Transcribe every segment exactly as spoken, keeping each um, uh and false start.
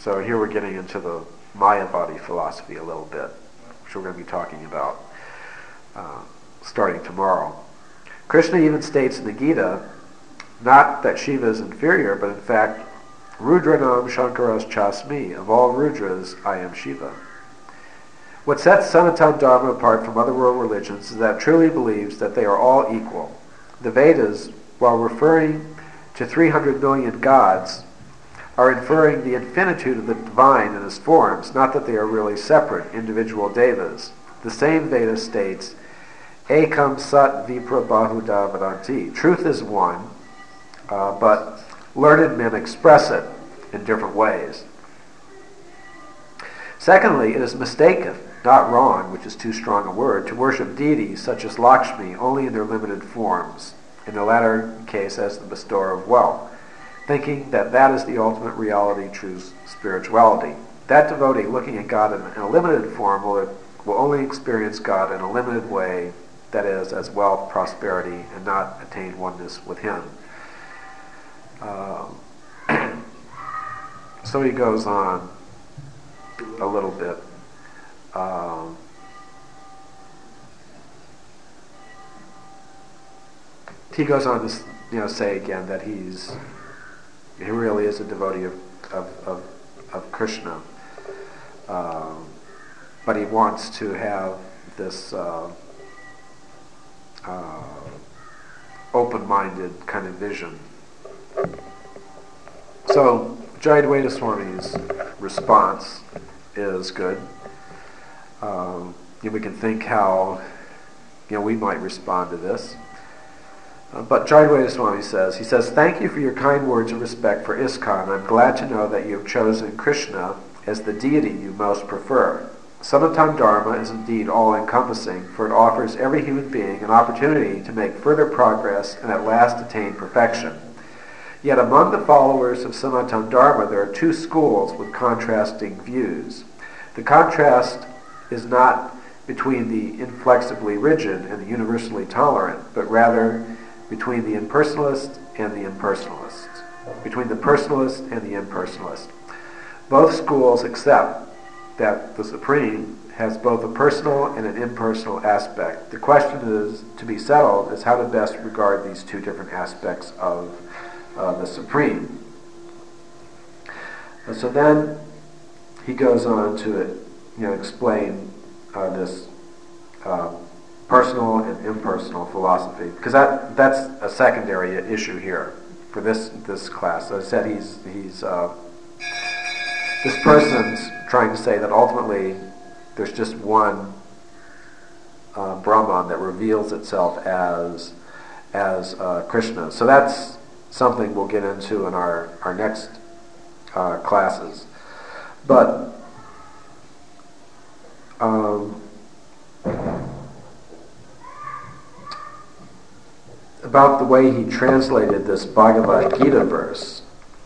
So here we're getting into the Mayavadi philosophy a little bit, which we're going to be talking about uh, starting tomorrow. Krishna even states in the Gita, not that Shiva is inferior, but in fact, Rudranam Shankaras Chasmi, of all Rudras, I am Shiva. What sets Sanatana Dharma apart from other world religions is that it truly believes that they are all equal. The Vedas, while referring to three hundred million gods, are inferring the infinitude of the divine in its forms, not that they are really separate individual devas. The same Veda states, Ekam Sat Vipra Bahuda Vadanti. Truth is one, uh, but learned men express it in different ways. Secondly, it is mistaken, not wrong, which is too strong a word, to worship deities such as Lakshmi only in their limited forms, in the latter case as the bestower of wealth, thinking that that is the ultimate reality, true spirituality. That devotee looking at God in, in a limited form will, will only experience God in a limited way, that is, as wealth, prosperity, and not attain oneness with Him. Uh, so he goes on a little bit. Um, he goes on to you know say again that he's he really is a devotee of of of, of Krishna, um, but he wants to have this uh, uh, open-minded kind of vision. So Jayadvaita Swami's response is good. Um, you know, we can think how you know we might respond to this. Uh, but Jayadvaita Swami says, he says, thank you for your kind words of respect for ISKCON. I'm glad to know that you have chosen Krishna as the deity you most prefer. Sanatana Dharma is indeed all-encompassing, for it offers every human being an opportunity to make further progress and at last attain perfection. Yet among the followers of Sanatana Dharma there are two schools with contrasting views. The contrast is not between the inflexibly rigid and the universally tolerant, but rather between the impersonalist and the impersonalist, between the personalist and the impersonalist. Both schools accept that the Supreme has both a personal and an impersonal aspect. The question is to be settled is how to best regard these two different aspects of uh, the Supreme. And so then he goes on to you know explain uh, this uh, personal and impersonal philosophy, because that that's a secondary issue here for this this class. As I said, he's he's uh, this person's trying to say that ultimately there's just one uh, Brahman that reveals itself as as uh, Krishna. So that's something we'll get into in our our next uh, classes, but. Um, about the way he translated this Bhagavad Gita verse.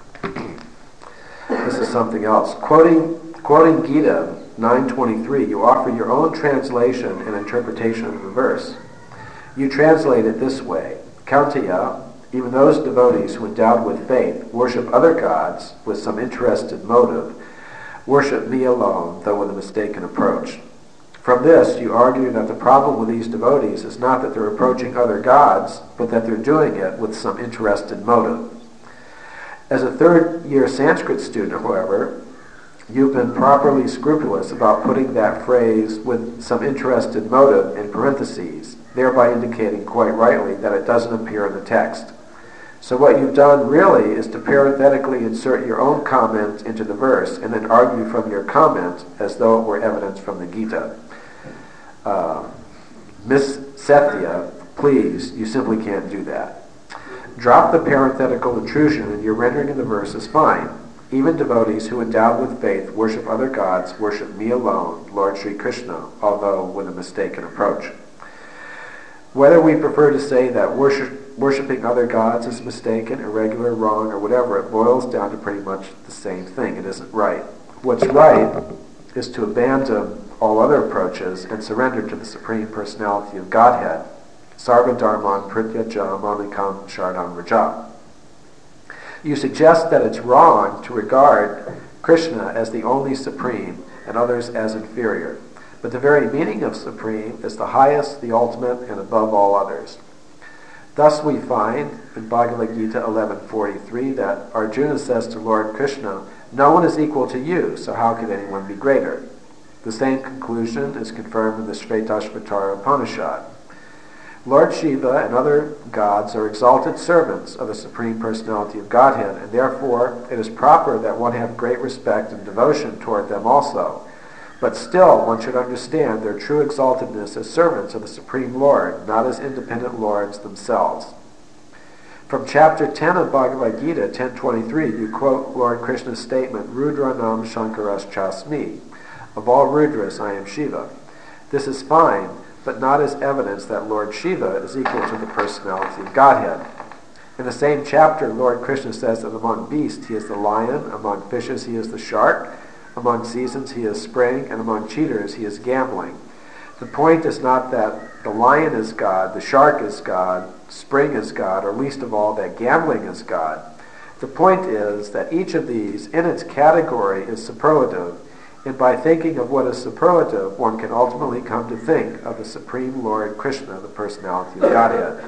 This is something else. Quoting quoting Gita nine twenty-three, you offer your own translation and interpretation of the verse. You translate it this way: Kaunteya, even those devotees who endowed with faith worship other gods with some interested motive, worship me alone, though with a mistaken approach. From this, you argue that the problem with these devotees is not that they're approaching other gods, but that they're doing it with some interested motive. As a third-year Sanskrit student, however, you've been properly scrupulous about putting that phrase with some interested motive in parentheses, thereby indicating quite rightly that it doesn't appear in the text. So what you've done really is to parenthetically insert your own comment into the verse and then argue from your comment as though it were evidence from the Gita. Uh, Miss Sethya, please, you simply can't do that. Drop the parenthetical intrusion and your rendering of the verse is fine. Even devotees who endowed with faith worship other gods worship me alone, Lord Sri Krishna, although with a mistaken approach. Whether we prefer to say that worship, worshipping other gods is mistaken, irregular, wrong, or whatever, it boils down to pretty much the same thing. It isn't right. What's right is to abandon all other approaches and surrender to the Supreme Personality of Godhead. Sarva Dharman Prityaja Manikam Shardam Raja. You suggest that it's wrong to regard Krishna as the only supreme and others as inferior. But the very meaning of supreme is the highest, the ultimate, and above all others. Thus we find in Bhagavad Gita eleven forty-three that Arjuna says to Lord Krishna, "No one is equal to you, so how could anyone be greater?" The same conclusion is confirmed in the Shvetashvatara Upanishad. Lord Shiva and other gods are exalted servants of the Supreme Personality of Godhead, and therefore it is proper that one have great respect and devotion toward them also. But still, one should understand their true exaltedness as servants of the Supreme Lord, not as independent lords themselves. From chapter ten of Bhagavad Gita, ten twenty-three, you quote Lord Krishna's statement, Rudranam Shankaras Chasmi. Of all Rudras, I am Shiva. This is fine, but not as evidence that Lord Shiva is equal to the personality of Godhead. In the same chapter, Lord Krishna says that among beasts he is the lion, among fishes he is the shark, among seasons he is spring, and among cheaters he is gambling. The point is not that the lion is God, the shark is God, spring is God, or least of all that gambling is God. The point is that each of these, in its category, is superlative, and by thinking of what is superlative, one can ultimately come to think of the Supreme Lord Krishna, the personality of Godhead.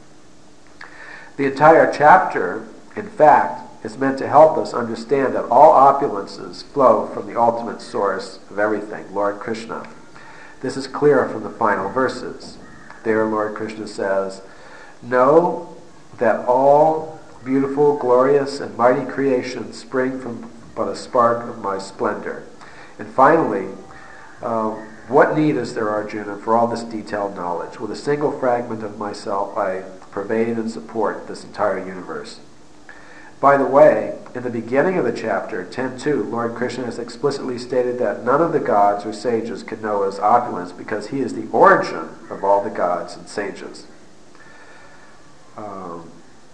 The entire chapter, in fact, is meant to help us understand that all opulences flow from the ultimate source of everything, Lord Krishna. This is clear from the final verses. There, Lord Krishna says, "Know that all beautiful, glorious, and mighty creations spring from but a spark of my splendor." And finally, uh, what need is there, Arjuna, for all this detailed knowledge? With a single fragment of myself, I pervade and support this entire universe. By the way, in the beginning of the chapter, ten two, Lord Krishna has explicitly stated that none of the gods or sages can know his opulence because he is the origin of all the gods and sages. Um,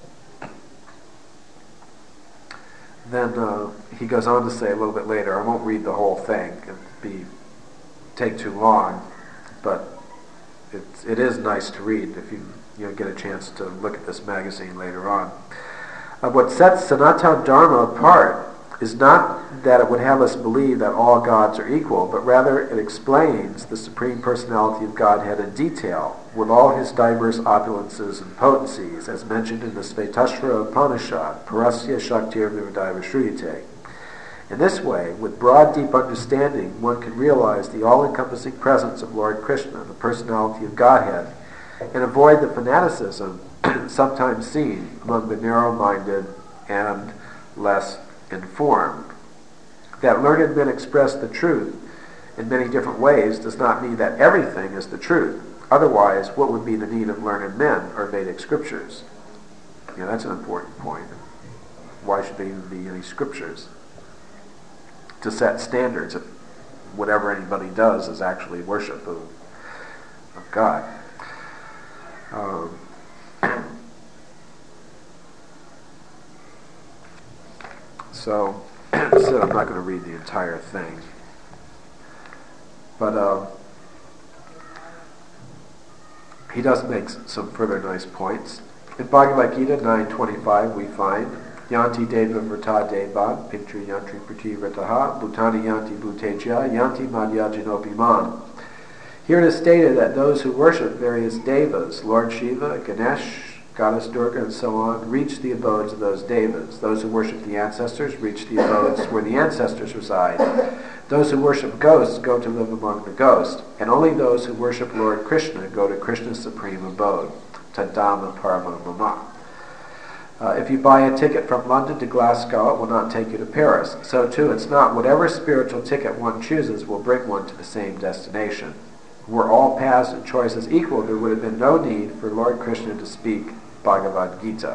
Then uh, he goes on to say a little bit later, I won't read the whole thing, it'd be take too long, but it, it is nice to read if you, you know, get a chance to look at this magazine later on. Uh, what sets Sanatana Dharma apart is not that it would have us believe that all gods are equal, but rather it explains the Supreme Personality of Godhead in detail, with all his diverse opulences and potencies, as mentioned in the Shvetashvatara Upanishad, Parasya Shaktir Vividaiva Shruyate. In this way, with broad, deep understanding, one can realize the all-encompassing presence of Lord Krishna, the personality of Godhead, and avoid the fanaticism sometimes seen among the narrow-minded and less informed. That learned men express the truth in many different ways does not mean that everything is the truth. Otherwise, what would be the need of learned men or Vedic scriptures? You know, that's an important point. Why should there even be any scriptures? To set standards if whatever anybody does is actually worship of, of God. Um, so, so I'm not going to read the entire thing. But uh, he does make some further nice points. In Bhagavad Gita nine twenty-five we find Yanti Deva Vrta Deva Pintri Yantri Prati Vrtaha Bhutani Yanti Bhuteja Yanti Madhya Janopiman. Here it is stated that those who worship various devas, Lord Shiva, Ganesh, Goddess Durga, and so on, reach the abodes of those devas. Those who worship the ancestors reach the abodes where the ancestors reside. Those who worship ghosts go to live among the ghosts, and only those who worship Lord Krishna go to Krishna's supreme abode, Tadama Parama Mama. Uh, if you buy a ticket from London to Glasgow, it will not take you to Paris. So too, it's not whatever spiritual ticket one chooses will bring one to the same destination. Were all paths and choices equal, there would have been no need for Lord Krishna to speak Bhagavad Gita.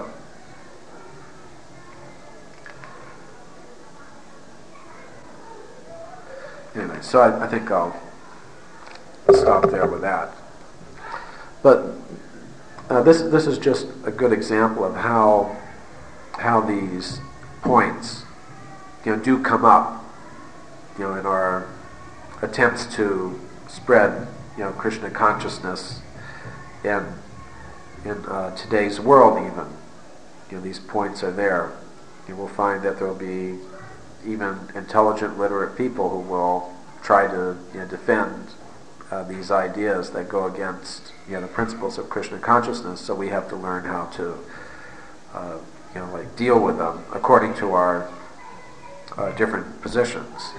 Anyway, so I, I think I'll stop there with that. But uh, this this is just a good example of how how these points, you know, do come up, you know, in our attempts to spread, you know, Krishna consciousness in in uh, today's world. Even, you know, these points are there. You will find that there will be even intelligent, literate people who will try to you know, defend uh, these ideas that go against you know, the principles of Krishna consciousness. So we have to learn how to uh, you know, like deal with them according to our uh, different positions.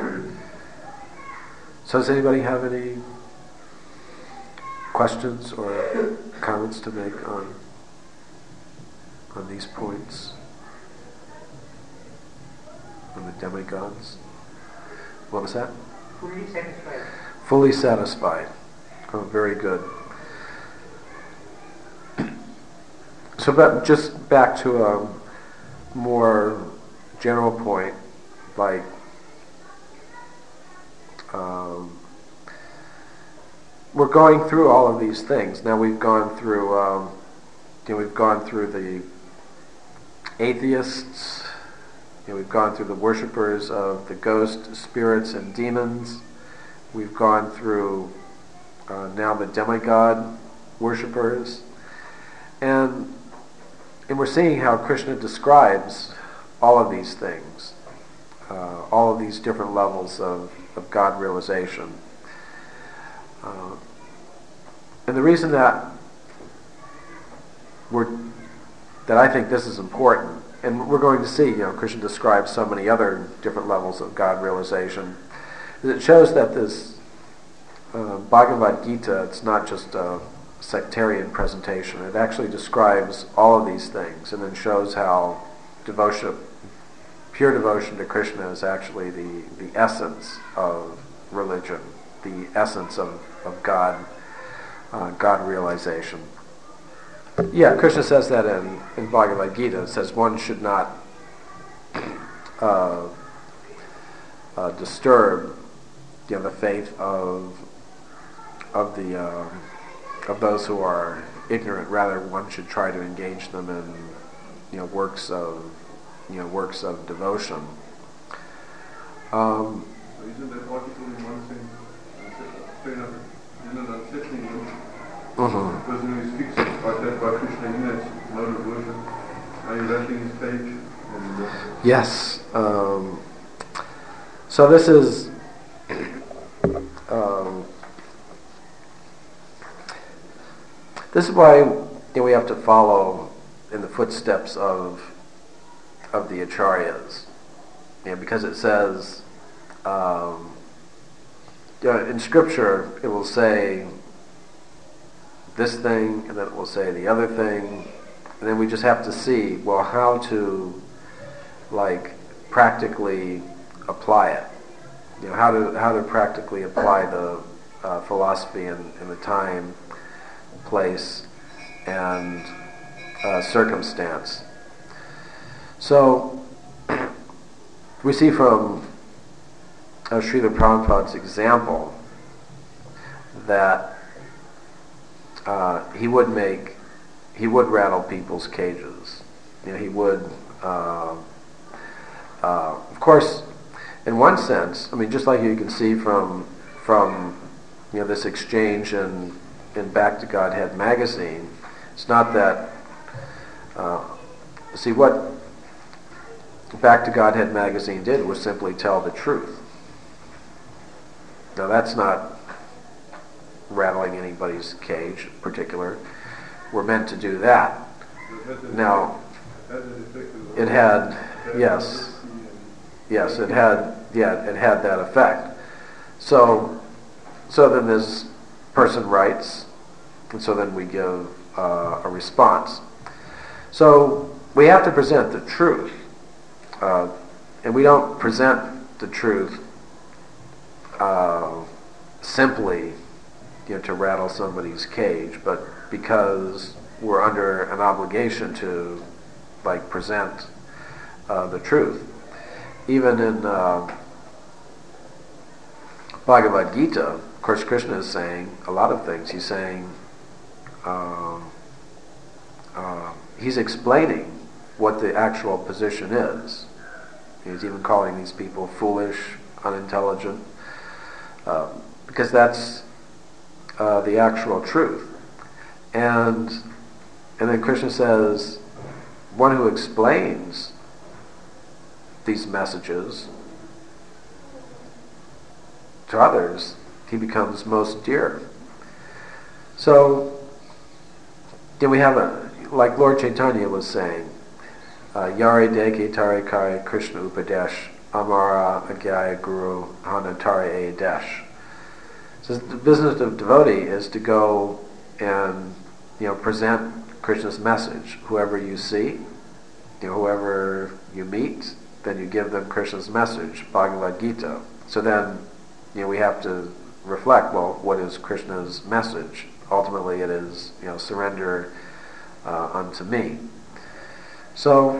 So does anybody have any questions or comments to make on on these points? On the demigods? What was that? Fully satisfied. Fully satisfied. Oh, very good. So but just back to a more general point, like um, we're going through all of these things. Now we've gone through, um, you know, we've gone through the atheists. You know, we've gone through the worshippers of the ghost spirits and demons. We've gone through uh, now the demigod worshippers, and and we're seeing how Krishna describes all of these things, uh, all of these different levels of, of God realization. Uh, and the reason that we're that I think this is important, and we're going to see, you know, Krishna describes so many other different levels of God realization, is it shows that this uh, Bhagavad Gita, it's not just a sectarian presentation. It actually describes all of these things and then shows how devotion, pure devotion to Krishna is actually the, the essence of religion, the essence of, of God, uh, God realization. Yeah, Krishna says that in, in Bhagavad Gita. It says one should not uh, uh, disturb you know, the faith of of the uh, of those who are ignorant. Rather, one should try to engage them in you know works of you know works of devotion. Um, Isn't that article in one sense in an unsettling way? uh-huh. The person who is fixed like that by Krishna in that mode of worship, are you rattling his page? And, uh, yes. Um, so this is. Um, this is why you know, we have to follow in the footsteps of of the acharyas, you know, because it says um, you know, in scripture it will say this thing and then it will say the other thing, and then we just have to see well how to like practically apply it. You know, how to how to practically apply the uh, philosophy in, in the time, place, and uh, circumstance. So we see from uh, Srila Prabhupada's example that uh, he would make he would rattle people's cages. You know, he would uh, uh, of course. In one sense, I mean, just like you can see from from you know this exchange in in Back to Godhead magazine, it's not that. Uh, see what Back to Godhead magazine did was simply tell the truth. Now that's not rattling anybody's cage in particular. We're meant to do that. Now, it had yes. Yes, it had. Yeah, it had that effect. So, so then this person writes, and so then we give uh, a response. So we have to present the truth, uh, and we don't present the truth uh, simply, you know, to rattle somebody's cage, but because we're under an obligation to, like, present uh, the truth. Even in uh, Bhagavad Gita, of course, Krishna is saying a lot of things. He's saying, uh, uh, he's explaining what the actual position is. He's even calling these people foolish, unintelligent, uh, because that's uh, the actual truth. And and then Krishna says, one who explains these messages to others, he becomes most dear. So, then we have a, like Lord Chaitanya was saying, uh, Yare Deke Tare Kare Krishna Upadesh Amara Agyaya Guru Hanatare A Desh. So the business of devotee is to go and, you know, present Krishna's message. Whoever you see, you know, whoever you meet, then you give them Krishna's message, Bhagavad Gita. So then, you know, we have to reflect, well, what is Krishna's message? Ultimately it is, you know, surrender uh, unto me. So,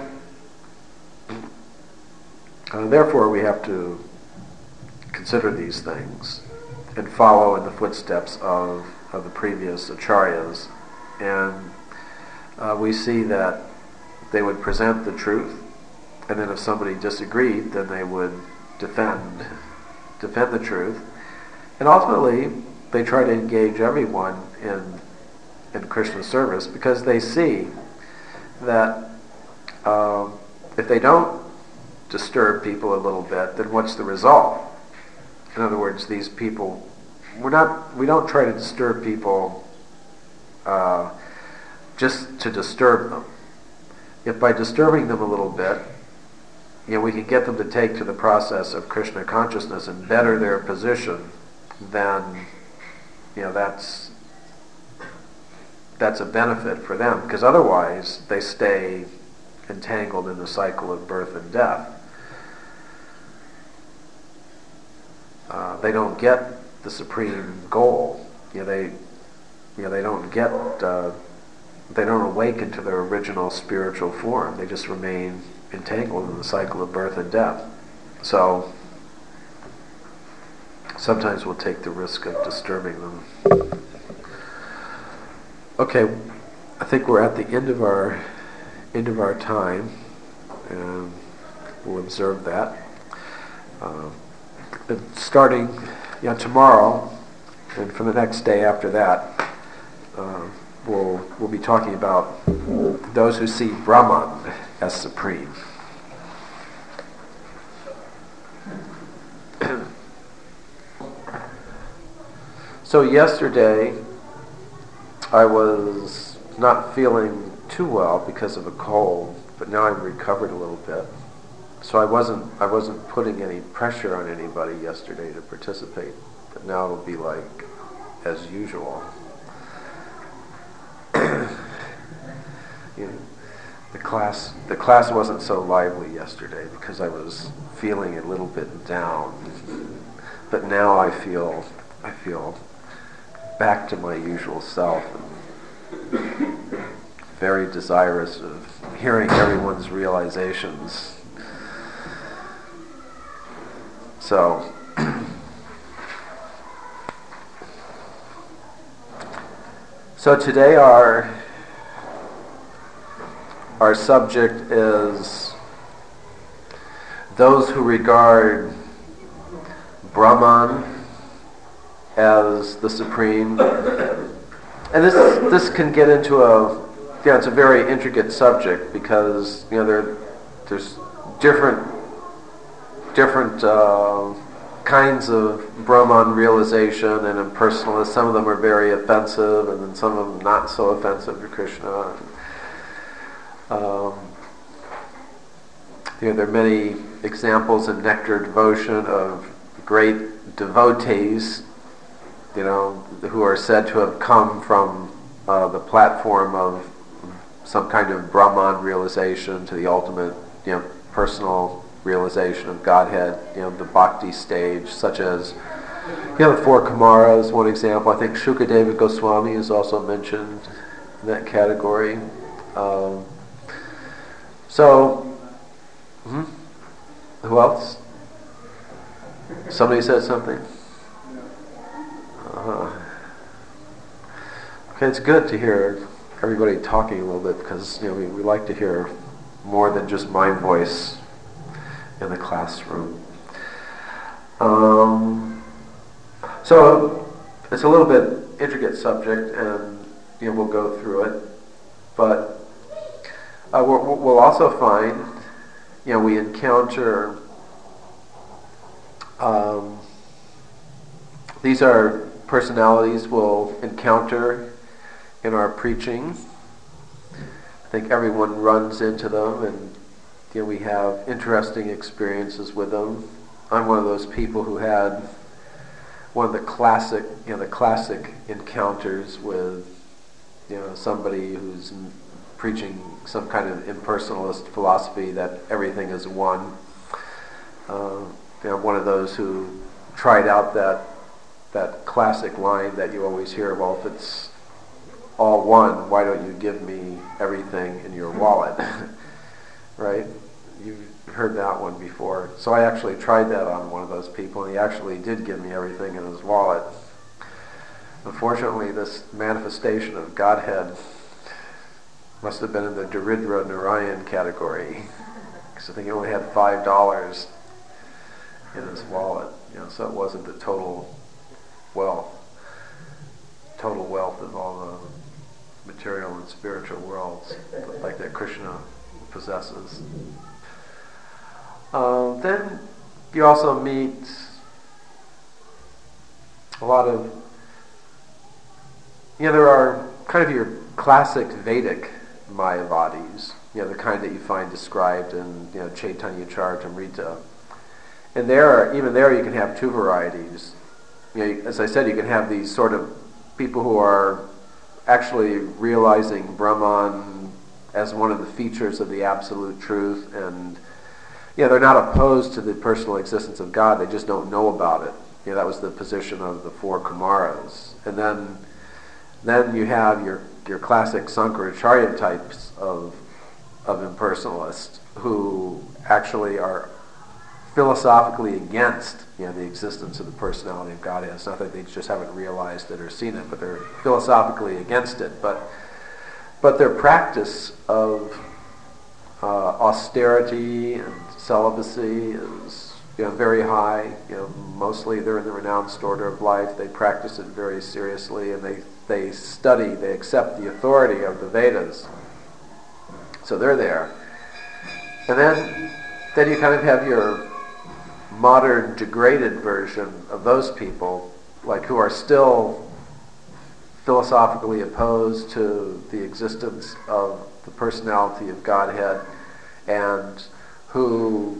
uh, therefore we have to consider these things and follow in the footsteps of, of the previous acharyas. And uh, we see that they would present the truth, and then if somebody disagreed, then they would defend defend the truth. And ultimately, they try to engage everyone in in Krishna's service, because they see that um, if they don't disturb people a little bit, then what's the result? In other words, these people, we're not, we don't try to disturb people uh, just to disturb them. If by disturbing them a little bit, you know, we can get them to take to the process of Krishna consciousness and better their position, then, you know, that's that's a benefit for them, because otherwise they stay entangled in the cycle of birth and death. Uh, they don't get the supreme goal. You know, they, you know, they don't get, uh, they don't awaken to their original spiritual form. They just remain entangled in the cycle of birth and death. So sometimes we'll take the risk of disturbing them. Okay, I think we're at the end of our end of our time, and we'll observe that. Uh, starting, you know, tomorrow, and for the next day after that, uh, we'll we'll be talking about those who see Brahman as supreme. So yesterday, I was not feeling too well because of a cold, but now I've recovered a little bit. So I wasn't I wasn't putting any pressure on anybody yesterday to participate, but now it'll be like as usual. You know, the class the class wasn't so lively yesterday because I was feeling a little bit down, but now I feel I feel back to my usual self, and very desirous of hearing everyone's realizations. So, so today our our subject is those who regard Brahman as the supreme. And this this can get into a, you know, it's a very intricate subject, because, you know, there there's different different uh, kinds of Brahman realization and impersonalists. Some of them are very offensive, and then some of them not so offensive to Krishna. Um, you know, there are many examples in Nectar Devotion of great devotees, you know, who are said to have come from uh, the platform of some kind of Brahman realization to the ultimate, you know, personal realization of Godhead, you know, the bhakti stage, such as, you know, the four Kumaras, one example. I think Shukadeva Goswami is also mentioned in that category. Um, so, hmm? Who else? Somebody said something? Uh-huh. Okay, it's good to hear everybody talking a little bit, because, you know, we, we like to hear more than just my voice in the classroom. Um, so it's a little bit intricate subject, and, you know, we'll go through it, but uh, we'll, we'll also find, you know, we encounter, um, these are personalities we'll encounter in our preaching. I think everyone runs into them, and you know, we have interesting experiences with them. I'm one of those people who had one of the classic, you know, the classic encounters with, you know, somebody who's m- preaching some kind of impersonalist philosophy that everything is one. Uh, you know, one of those who tried out that that classic line that you always hear, well, if it's all one, why don't you give me everything in your wallet? Right? You've heard that one before. So I actually tried that on one of those people, and he actually did give me everything in his wallet. Unfortunately, this manifestation of Godhead must have been in the Daridra Narayan category, because I think he only had five dollars in his wallet. You know, so it wasn't the total wealth, total wealth of all the material and spiritual worlds, like that Krishna possesses. Uh, then you also meet a lot of, you know, there are kind of your classic Vedic Mayavadis, you know, the kind that you find described in, you know, Chaitanya Charitamrita. And there, even there, you can have two varieties. You know, as I said, you can have these sort of people who are actually realizing Brahman as one of the features of the absolute truth, and you know, they're not opposed to the personal existence of God, they just don't know about it. You know, that was the position of the four Kumaras. And then then you have your your classic Sankaracharya types of of impersonalists who actually are philosophically against, you know, the existence of the personality of God. It's not that they just haven't realized it or seen it, but they're philosophically against it. But but their practice of uh, austerity and celibacy is, you know, very high. You know, mostly they're in the renounced order of life. They practice it very seriously, and they they study, they accept the authority of the Vedas. So they're there. And then then you kind of have your modern degraded version of those people, like who are still philosophically opposed to the existence of the personality of Godhead, and who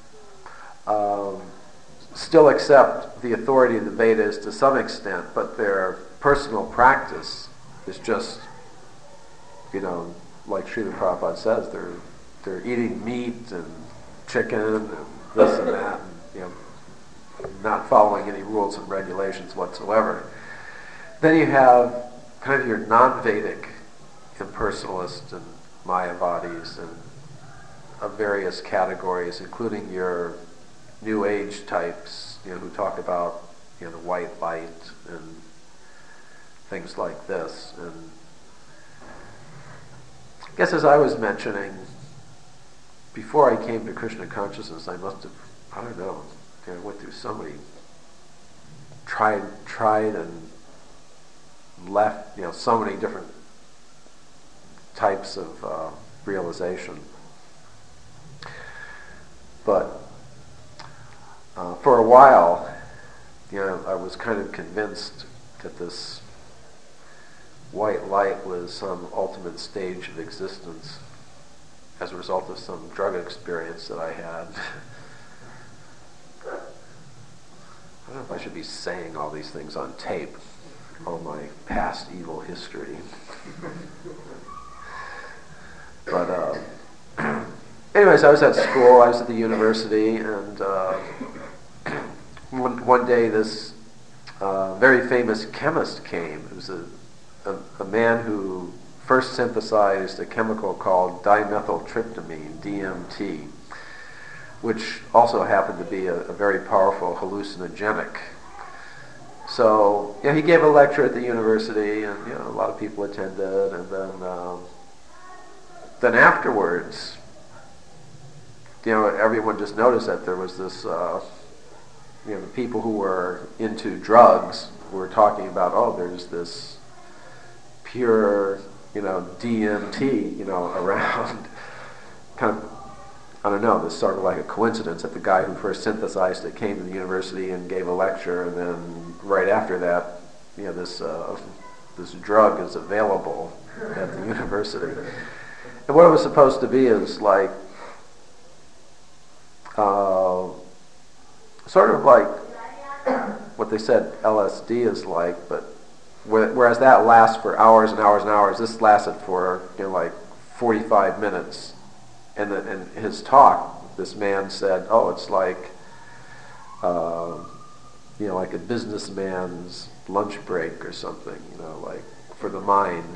um, still accept the authority of the Vedas to some extent, but their personal practice is just, you know, like Srila Prabhupada says, they're they're eating meat and chicken and this and that, and, you know, not following any rules and regulations whatsoever. Then you have kind of your non-Vedic impersonalists and Mayavadis and of various categories, including your New Age types, you know, who talk about, you know, the white light and things like this. And I guess, as I was mentioning, before I came to Krishna consciousness, I must have, I don't know, I went through so many, tried, tried and left, you know, so many different types of uh, realization. But uh, for a while, you know, I was kind of convinced that this white light was some ultimate stage of existence as a result of some drug experience that I had. I don't know if I should be saying all these things on tape, all my past evil history. But uh, anyways, I was at school, I was at the university, and uh, one, one day this uh, very famous chemist came. It was a, a, a man who first synthesized a chemical called dimethyltryptamine, D M T, which also happened to be a, a very powerful hallucinogenic. So, you know, he gave a lecture at the university, and, you know, a lot of people attended, and then um, then afterwards, you know, everyone just noticed that there was this, uh, you know, the people who were into drugs were talking about, oh, there's this pure, you know, D M T, you know, around, kind of I don't know, this sort of like a coincidence that the guy who first synthesized it came to the university and gave a lecture, and then right after that, you know, this uh, this drug is available at the university. And what it was supposed to be is like, uh, sort of like what they said L S D is like, but whereas that lasts for hours and hours and hours, this lasted for, you know, like forty-five minutes. And the, in his talk, this man said, "Oh, it's like, uh, you know, like a businessman's lunch break or something, you know, like for the mind."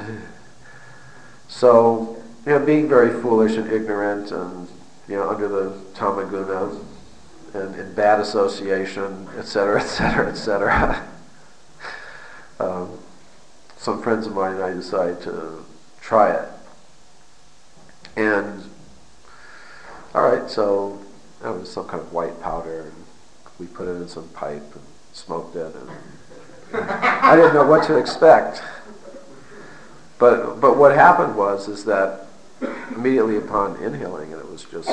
So, you know, being very foolish and ignorant, and, you know, under the tamaguna, and in bad association, et cetera, et cetera, et cetera. um, some friends of mine and I decided to try it, and all right, so that was some kind of white powder, and we put it in some pipe and smoked it, and I didn't know what to expect. But but what happened was is that immediately upon inhaling it, it was just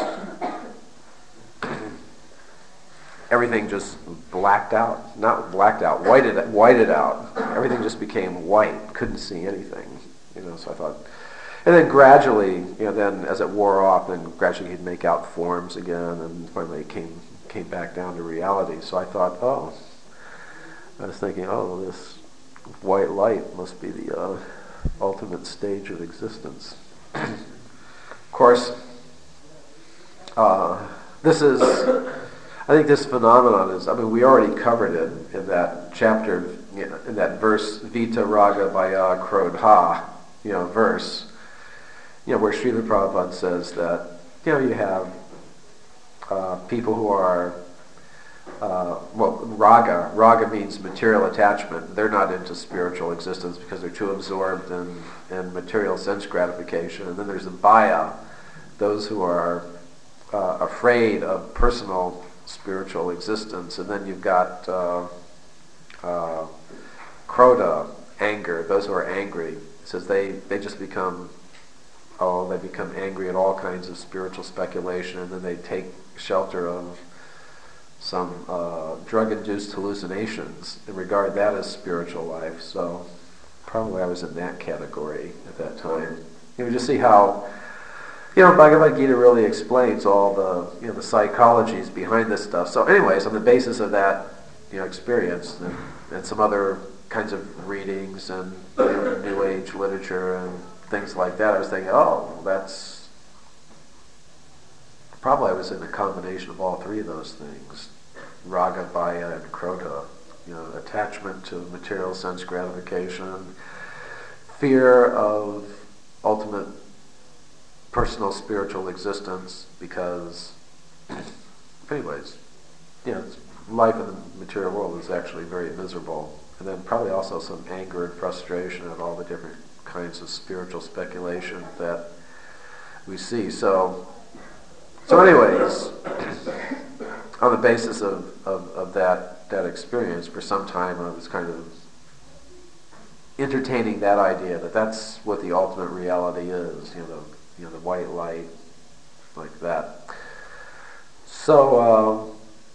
everything just blacked out, not blacked out, whited whited out. Everything just became white. Couldn't see anything, you know. So I thought. And then gradually, you know, then as it wore off, then gradually he'd make out forms again, and finally it came came back down to reality. So I thought, oh, I was thinking, oh, this white light must be the uh, ultimate stage of existence. Of course, uh, this is, I think this phenomenon is, I mean, we already covered it in that chapter, you know, in that verse, Vita Raga Bhaya Krodha, you know, verse. You know, where Srila Prabhupada says that, you know, you have uh, people who are, uh, well, raga. Raga means material attachment. They're not into spiritual existence because they're too absorbed in, in material sense gratification. And then there's the bhaya, those who are uh, afraid of personal spiritual existence. And then you've got uh, uh, krodha, anger, those who are angry. It says they, they just become... Oh, they become angry at all kinds of spiritual speculation, and then they take shelter of some uh, drug-induced hallucinations and regard that as spiritual life. So probably I was in that category at that time. You know, just see how, you know, Bhagavad Gita really explains all the, you know, the psychologies behind this stuff. So anyways, on the basis of that, you know, experience and, and some other kinds of readings and, you know, New Age literature and things like that, I was thinking, oh, that's probably I was in a combination of all three of those things, raga, bhaya, and krodha. You know, attachment to material sense gratification, fear of ultimate personal spiritual existence, because, anyways, you know, life in the material world is actually very miserable, and then probably also some anger and frustration at all the different kinds of spiritual speculation that we see. So, so anyways, on the basis of, of, of that that experience, for some time I was kind of entertaining that idea that that's what the ultimate reality is. You know, the you know the white light, like that. So,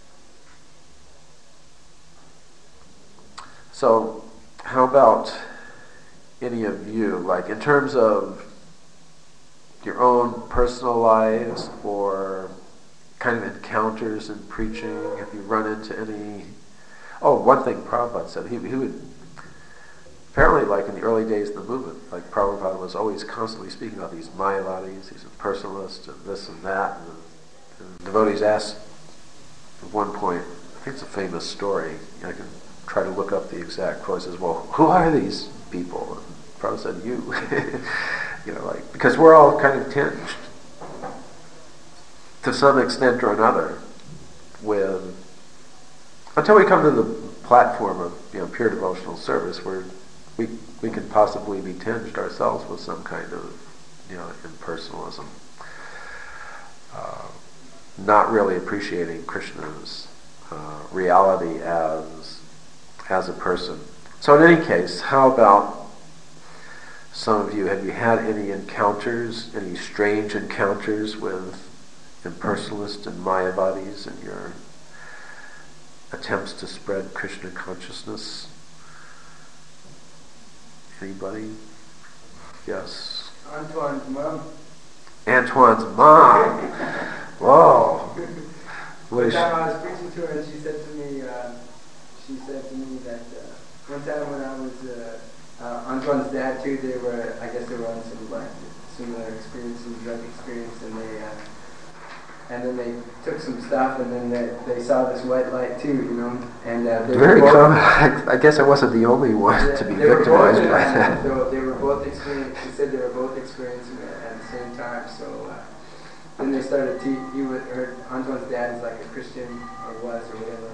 uh, so how about any of you, like in terms of your own personal lives or kind of encounters in preaching? Have you run into any? Oh, one thing Prabhupada said, he, he would, apparently like in the early days of the movement, like Prabhupada was always constantly speaking about these Mayavadis, these impersonalists, and this and that, and, and devotees asked at one point, I think it's a famous story, I can try to look up the exact quote, says, well, who are these people? And Prabhupada said, you. You know, like, because we're all kind of tinged to some extent or another with, until we come to the platform of, you know, pure devotional service, where we we can possibly be tinged ourselves with some kind of, you know, impersonalism, uh, not really appreciating Krishna's uh, reality as as a person. So in any case, how about some of you, have you had any encounters, any strange encounters with impersonalist and Mayavadis in your attempts to spread Krishna consciousness? Anybody? Yes. Antoine's mom. Antoine's mom. Whoa. One time I was preaching to her, and she said to me, uh, she said to me that uh, one time when I was uh, uh, Antoine's dad too, they were, I guess they were on some like similar experiences, drug experience, and they, uh, and then they took some stuff, and then they, they saw this white light too, you know, and uh, they very were both, common. I guess I wasn't the only one yeah, to be they were victimized both, by uh, that. So they were both experiencing. She said they were both experiencing it at the same time. So uh, then they started. Te- he was, her Antoine's dad is like a Christian, or was, or whatever.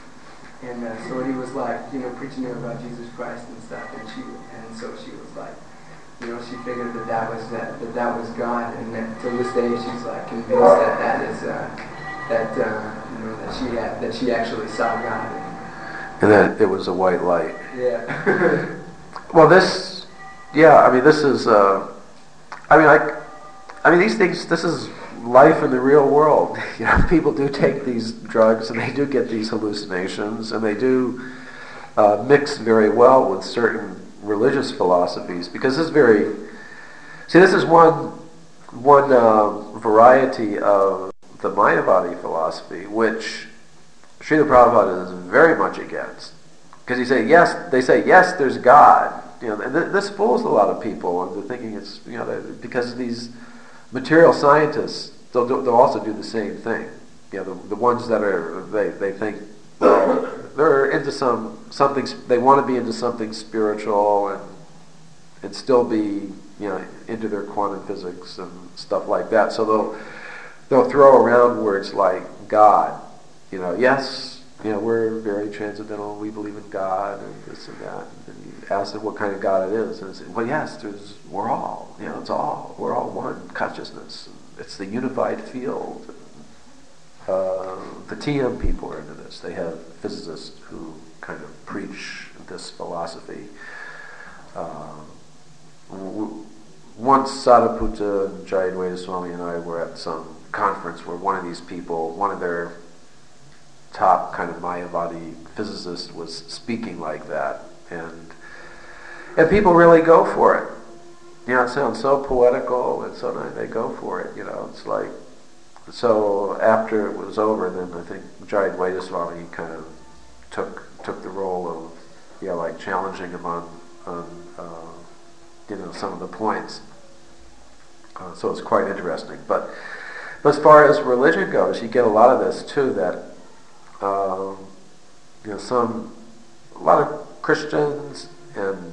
And uh, so he was like, you know, preaching to her about Jesus Christ and stuff. And she, and so she was like, you know, she figured that that was that, that, that was God. And that till this day, she's like convinced that that is uh, that uh, you know that she had that she actually saw God. And that it was a white light. Yeah. Well, this, yeah, I mean, this is, uh, I mean, like, I mean, these things, this is life in the real world. You know, people do take these drugs, and they do get these hallucinations, and they do uh, mix very well with certain religious philosophies, because this is very, see, this is one, one uh, variety of the Mayavadi philosophy, which Srila Prabhupada is very much against. Because he say yes, they say yes, there's God. You know, and th- this fools a lot of people into thinking it's, you know, that because these material scientists, they'll do, they'll also do the same thing. You know, the, the ones that are they they think, well, they're into some something, they want to be into something spiritual and and still be, you know, into their quantum physics and stuff like that. So they'll they'll throw around words like God. You know, yes. You know, we're very transcendental, we believe in God, and this and that. And you ask them what kind of God it is, and they say, well, yes, there's, we're all, you know, it's all, we're all one consciousness. It's the unified field. Uh, the T M people are into this. They have physicists who kind of preach this philosophy. Uh, w- once Sadhaputta and Jayadvaita Swami and I were at some conference where one of these people, one of their top kind of Mayavadi physicist was speaking like that, and and people really go for it. You know, it sounds so poetical and so nice. They go for it. You know, it's like, so after it was over, then I think Jayadvaita Swami kind of took took the role of, you know, like challenging him on on uh, you know, some of the points. Uh, so it's quite interesting. But but as far as religion goes, you get a lot of this too. That Um, you know, some, a lot of Christians and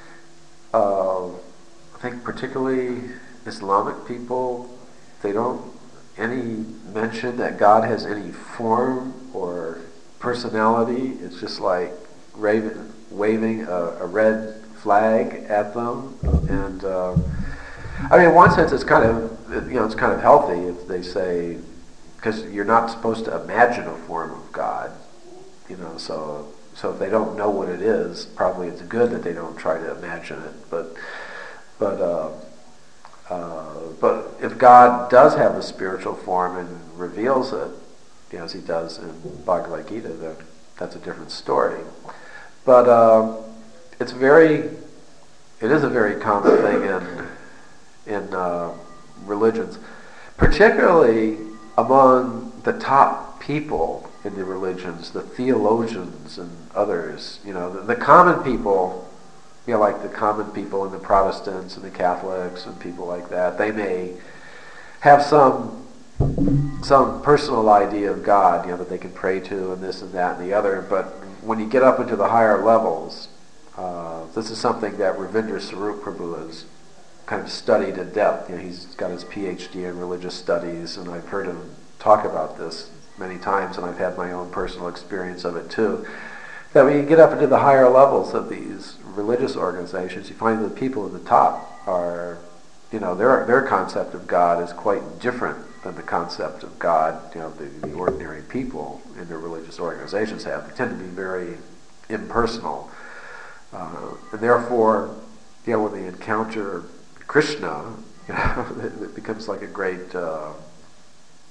uh, I think particularly Islamic people, they don't any mention that God has any form or personality. It's just like raven, waving a, a red flag at them. And uh, I mean, in one sense, it's kind of, you know, it's kind of healthy if they say, because you're not supposed to imagine a form of God, you know, so so if they don't know what it is, probably it's good that they don't try to imagine it. But but uh, uh, but if God does have a spiritual form and reveals it, you know, as he does in Bhagavad Gita, then that's a different story. But uh, it's very, it is a very common thing in in uh, religions, particularly among the top people in the religions, the theologians and others. You know, the, the common people, you know, like the common people in the Protestants and the Catholics and people like that, they may have some some personal idea of God, you know, that they can pray to and this and that and the other. But when you get up into the higher levels, uh, this is something that Ravindra Sarup Prabhu has kind of studied in depth. You know, he's got his P H D in religious studies, and I've heard him talk about this many times, and I've had my own personal experience of it too. That when you get up into the higher levels of these religious organizations, you find that the people at the top are, you know, their their concept of God is quite different than the concept of God, you know, the, the ordinary people in their religious organizations have. They tend to be very impersonal, uh, and therefore, you know, when they encounter Krishna, you know, it becomes like a great uh,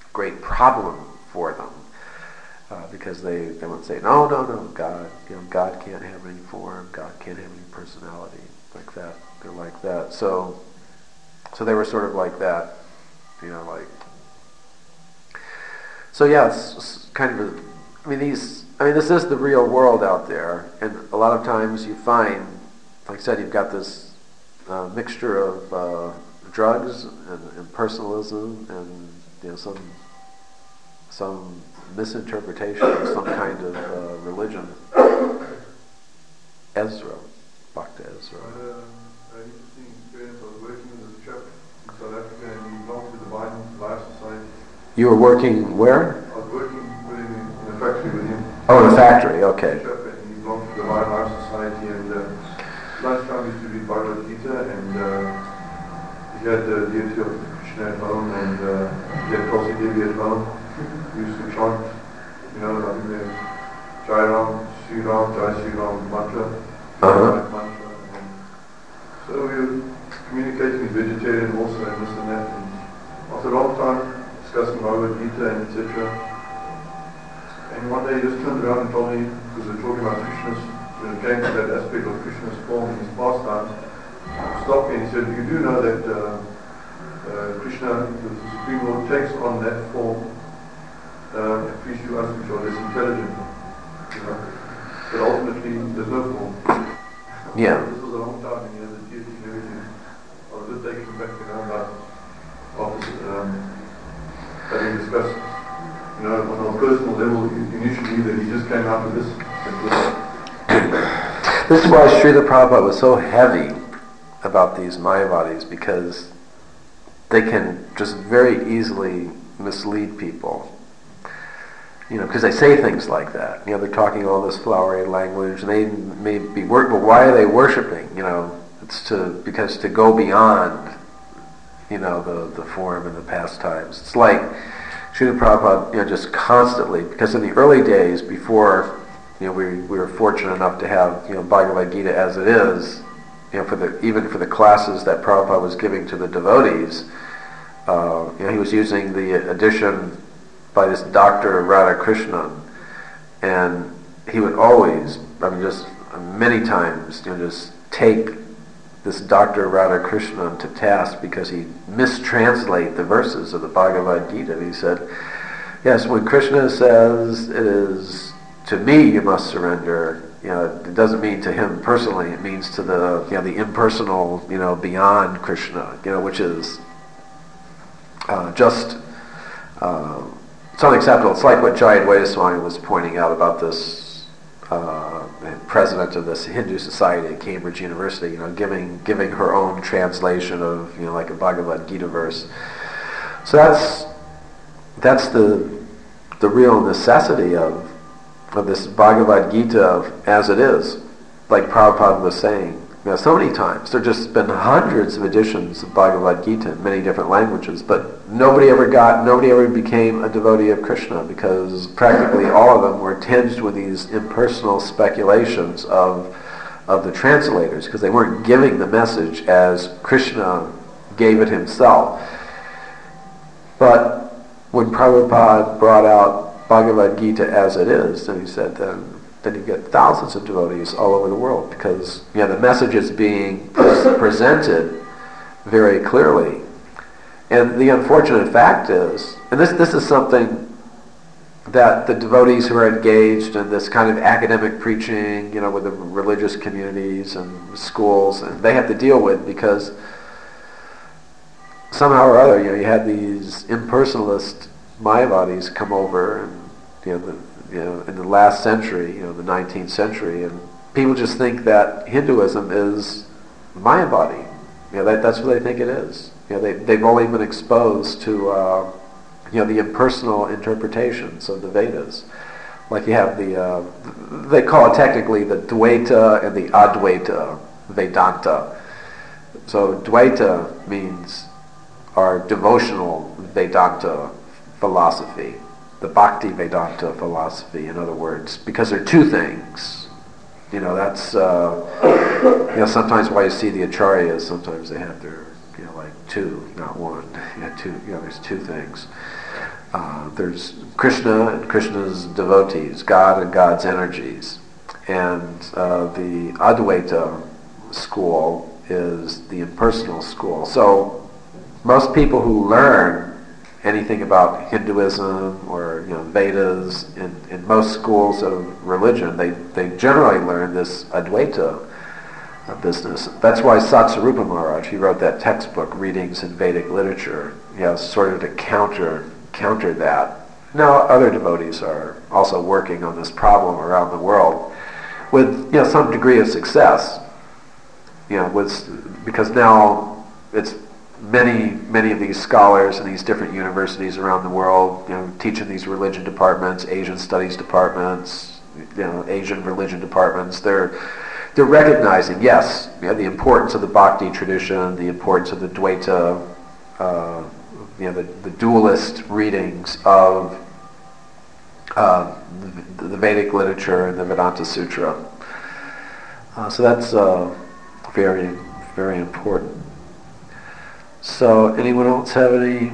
great problem for them. Uh, because they, they would say, no, no, no, God, you know, God can't have any form, God can't have any personality, like that. They're like that. So, so they were sort of like that, you know, like. So yeah, it's, it's kind of. A, I mean, these. I mean, this is the real world out there, and a lot of times you find, like I said, you've got this uh, mixture of uh, drugs and, and personalism, and you know, some some. misinterpretation of some kind of uh, religion. Ezra, Bhakta Ezra. I had an interesting experience. I was working with this chap in South Africa, and he belonged to the Divine Life Society. You were working where? I was working with him in, in a factory with him. Oh, in a factory, okay. Chap, and he belonged to the Divine Life Society, and uh, lunchtime he used to read Bhagavad Gita, and uh, he had the deity of Krishna at home, and uh, he had Tulsi Devi at home. We used to chant, you know, I think the Jai Ram, Sri Ram, Jai Sri Ram mantra, uh-huh. mantra. And so we were communicating with vegetarian also and this and that. And after a long time discussing Bhagavad Gita and et cetera. And one day he just turned around and told me, because we were talking about Krishna's, when it came to that aspect of Krishna's form in his pastime, he stopped me and he said, you do know that uh, uh, Krishna, the Supreme Lord, takes on that form Uh, and preach to us which are less intelligent, you know. But ultimately, there's no form. Yeah. This was a long time, and you know, the deity and everything. I was just taking back, you know, about after um, having discussed, you know, on a personal level initially, that he just came out with this. This is why Srila Prabhupada was so heavy about these Mayavadis, because they can just very easily mislead people. You know, because they say things like that. You know, they're talking all this flowery language, and they may be work, but why are they worshiping? You know, it's to because to go beyond, you know, the the form and the pastimes. It's like Srila Prabhupada, you know, just constantly, because in the early days before, you know, we we were fortunate enough to have, you know, Bhagavad Gita as it is, you know, for the even for the classes that Prabhupada was giving to the devotees, uh, you know, he was using the edition by this Doctor Radhakrishnan, and he would always, I mean, just many times, you know, just take this Doctor Radhakrishnan to task because he mistranslate the verses of the Bhagavad Gita. And he said, yes, when Krishna says it is to me you must surrender, you know, it doesn't mean to him personally. It means to the, you know, the impersonal, you know, beyond Krishna, you know, which is uh, just. Uh, It's unacceptable. It's like what Jayadvaita Swami was pointing out about this uh, president of this Hindu society at Cambridge University, you know, giving giving her own translation of, you know, like a Bhagavad Gita verse. So that's that's the the real necessity of of this Bhagavad Gita of, as it is, like Prabhupada was saying. You know, so many times there just been hundreds of editions of Bhagavad Gita in many different languages, but nobody ever got, nobody ever became a devotee of Krishna, because practically all of them were tinged with these impersonal speculations of of the translators, because they weren't giving the message as Krishna gave it himself. But when Prabhupada brought out Bhagavad Gita as it is, and he said then. Then you get thousands of devotees all over the world, because, you know, the message is being presented very clearly. And the unfortunate fact is, and this this is something that the devotees who are engaged in this kind of academic preaching, you know, with the religious communities and schools, and they have to deal with, because somehow or other, you know, you had these impersonalist Mayavadis come over, and, you know, the You know, in the last century, you know, the nineteenth century, and people just think that Hinduism is Mayavadi. You know, that, that's what they think it is. You know, they they've only been exposed to, uh, you know, the impersonal interpretations of the Vedas. Like you have the, uh, they call it technically the Dvaita and the Advaita Vedanta. So Dvaita means our devotional Vedanta philosophy. The Bhakti Vedanta philosophy, in other words, because they're two things. You know, that's, uh, you know, sometimes why you see the Acharyas, sometimes they have their, you know, like two, not one. You know, two, you know, there's two things. Uh, there's Krishna and Krishna's devotees, God and God's energies. And uh, the Advaita school is the impersonal school. So most people who learn anything about Hinduism or you know Vedas in, in most schools of religion, they, they generally learn this Advaita business. That's why Satsarupa Maharaj, he wrote that textbook, Readings in Vedic Literature, you know, sort of to counter counter that. Now other devotees are also working on this problem around the world with you know some degree of success. You know, with because now it's many many of these scholars in these different universities around the world, you know, teaching these religion departments, Asian studies departments, you know, Asian religion departments. They're they're recognizing, yes, you know, the importance of the Bhakti tradition, the importance of the Dvaita, uh, you know, the, the dualist readings of uh, the, the Vedic literature and the Vedanta Sutra. Uh, so that's uh, very, very important. So, anyone else have any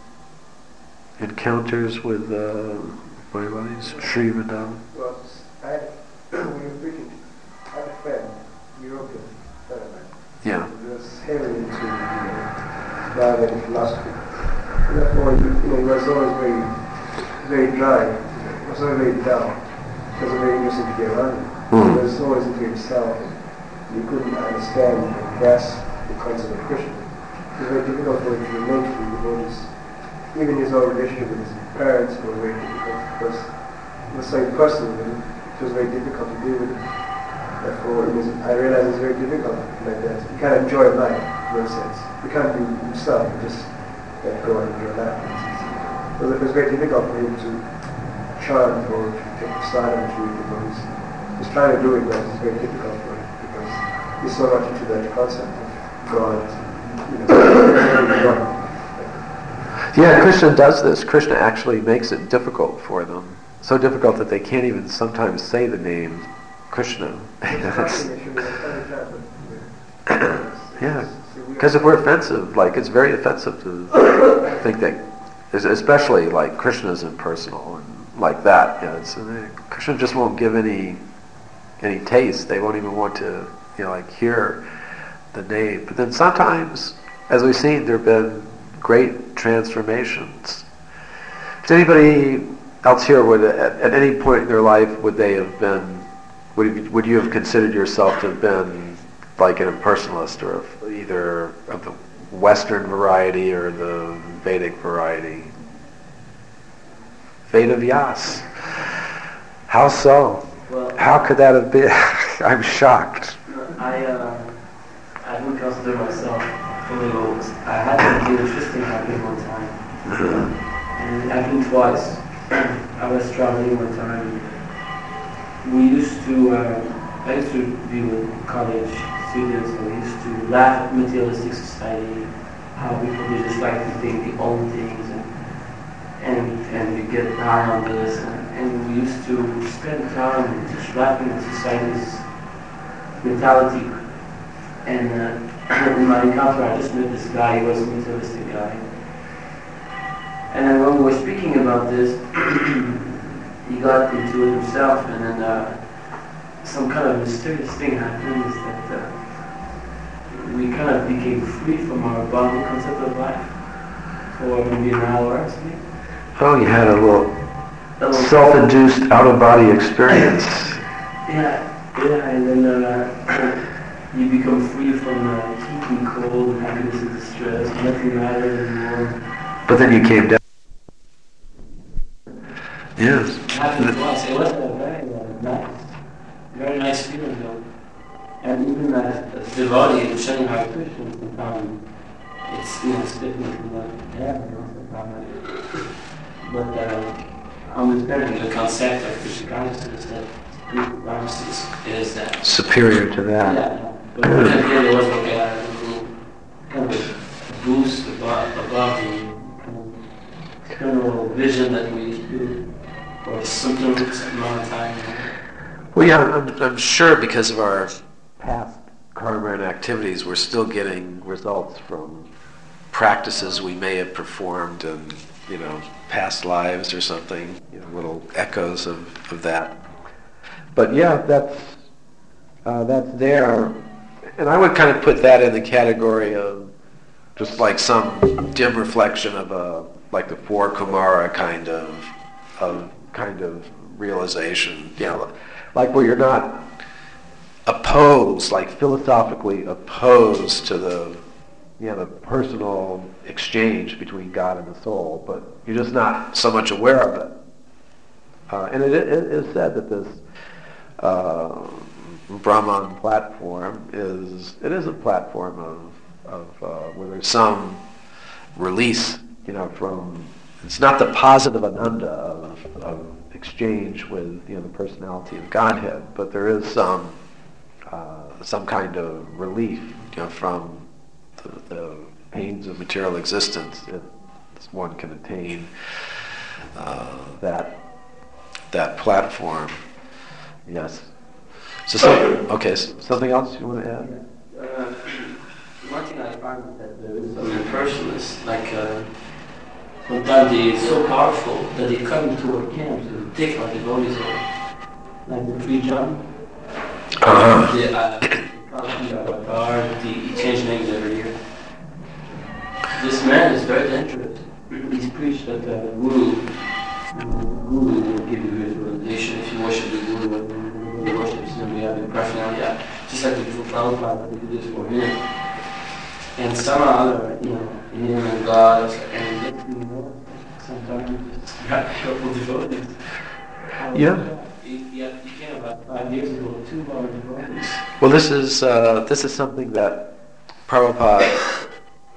encounters with uh, Mayavadis? Sri Vrindavan? Well, I had, when you were speaking, I had a friend, European friend, Yeah. he was heavily into you know, Ayurvedic philosophy. And therefore, you know, he was always very, very dry. He was always very down. He wasn't very interested to be around him. Mm. He was always into himself. He couldn't understand and grasp the concept of Krishna. It was very difficult for him to relate to the devotees. Even his own relationship with his parents was very difficult because it was so impersonal with him. It was very difficult to deal with him. Therefore, it was, I realized it's very difficult like that. You can't enjoy life in a sense. You can't be himself and just let go and enjoy life. So it was very difficult for him to chant or to take the silence with the devotees. He's trying to do it, but it's very difficult for him because he's so much into that concept of God. You know, Yeah, Krishna does this. Krishna actually makes it difficult for them. So difficult that they can't even sometimes say the name Krishna. Yeah, because if we're offensive, like it's very offensive to think that, especially like Krishna's impersonal and like that. Yeah, it's, uh, Krishna just won't give any any taste. They won't even want to, you know, like hear the name. But then sometimes, as we've seen, there have been great transformations. Does anybody else here would, at, at any point in their life, would they have been, would you, would you have considered yourself to have been like an impersonalist, or of either of the Western variety or the Vedic variety? Veda Vyas. How so? Well, How could that have been? I'm shocked. I uh, I would consider myself fully old. I had something interesting happen one time, and it happened twice. I was traveling one time. We used to, uh, I used to be with college students, and we used to laugh at materialistic society, how people they just like to think the own things, and and and we get down on this, and, and we used to spend time just laughing at society's mentality. And uh, in my encounter, I just met this guy. He was a materialistic guy. And then when we were speaking about this, he got into it himself, and then uh, some kind of mysterious thing happened is that uh, we kind of became free from our bodily concept of life for maybe an hour or something. Oh, you had a little A little self-induced out-of-body experience. Yeah, yeah, and then uh, you become free from uh, heat and cold, and happiness and distress. Nothing matters anymore. But then you came down. Yes. It happened twice. It was a very uh, nice, very nice feeling though. And even uh, as a devotee in Shanghai Christian, sometimes it's, you know, it's definitely not yeah, you know, sometimes. But uh, I'm understanding the concept of Krishna consciousness that Greek consciousness is that. Superior to that. Yeah, but then there was like a little kind of boost above, above the kind of external vision that we used to, or something amount of time. Well, yeah, I'm, I'm sure because of our past karma and activities, we're still getting results from practices we may have performed, and you know, past lives or something, you know, little echoes of, of that. But yeah, that's uh, that's there, and I would kind of put that in the category of just like some dim reflection of a like the four Kumara kind of of kind of realization, you know, like where you're not opposed, like philosophically opposed to the you know the personal exchange between God and the soul, but you're just not so much aware of it. Uh, and it, it is said that this uh, Brahman platform is it is a platform of of uh, where there's some release, you know, from it's not the positive ananda of, of exchange with you know the personality of Godhead, but there is some uh, some kind of relief, you know, from the, the pains of material existence. If one can attain uh, that that platform. Yes. So, so okay. So something else you want to add? Uh, one thing I find is that there is some impersonalists, like uh, sometimes they are so powerful that they come to our camps and take our devotees away. Like the three John. Uh-huh. They, uh, they, he changed names every year. This man is very dangerous. He's preached that uh, Guru, Guru will give you his realization if you worship the Guru. When you worship him, you have impression on yeah. Just like the Prabhupada, they do this for him. And some other, you know, him and God, and it gets me more. Sometimes just grab a couple devotees. Yeah. Yeah, he came about five years ago, two of our devotees. Well, this is uh, this is something that Prabhupada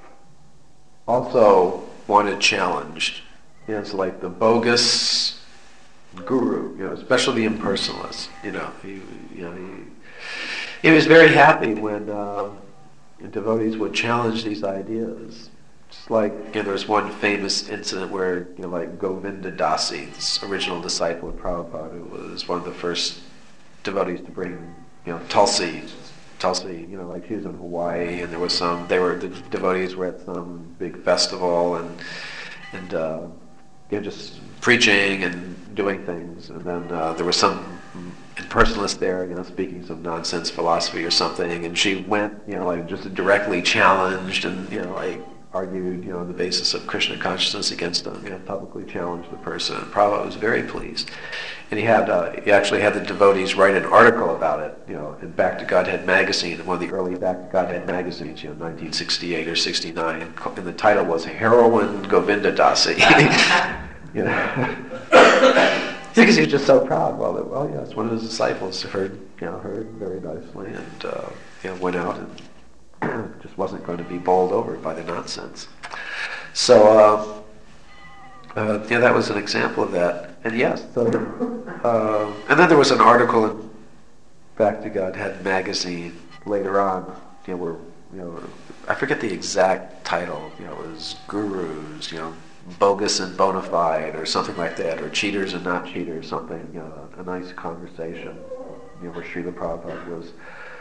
also wanted challenged. You know, it's like the bogus guru, you know, especially the impersonalists. You know, he, you know, he, he was very happy when uh, devotees would challenge these ideas. Just like, you know, there was one famous incident where, you know, like Govinda Dasi, this original disciple of Prabhupada, who was one of the first devotees to bring, you know, Tulsi, Tulsi, you know, like she was in Hawaii, and there was some, they were, the devotees were at some big festival, and, and, uh, you know, just preaching and doing things, and then uh, there was some impersonalist there, you know, speaking some nonsense philosophy or something, and she went, you know, like just directly challenged and, you know, like argued, you know, on the basis of Krishna consciousness against them, you know, publicly challenged the person. And Prabhupada was very pleased. And he had, uh, he actually had the devotees write an article about it, you know, in Back to Godhead magazine, one of the early Back to Godhead magazines, you know, nineteen sixty-eight or sixty-nine, and the title was Heroine Govinda Dasi. You know, because he was just so proud. Well, that, well, yes, one of his disciples heard, you know, heard very nicely, and uh, you know, went out and just wasn't going to be bowled over by the nonsense. So, uh, uh, yeah, that was an example of that. And yes, so, uh, and then there was an article in Back to Godhead magazine later on, you know, where, you know, I forget the exact title. You know, it was Gurus, you know, bogus and bona fide, or something like that, or cheaters and not cheaters, something, you know, a, a nice conversation, you know, where Srila Prabhupada was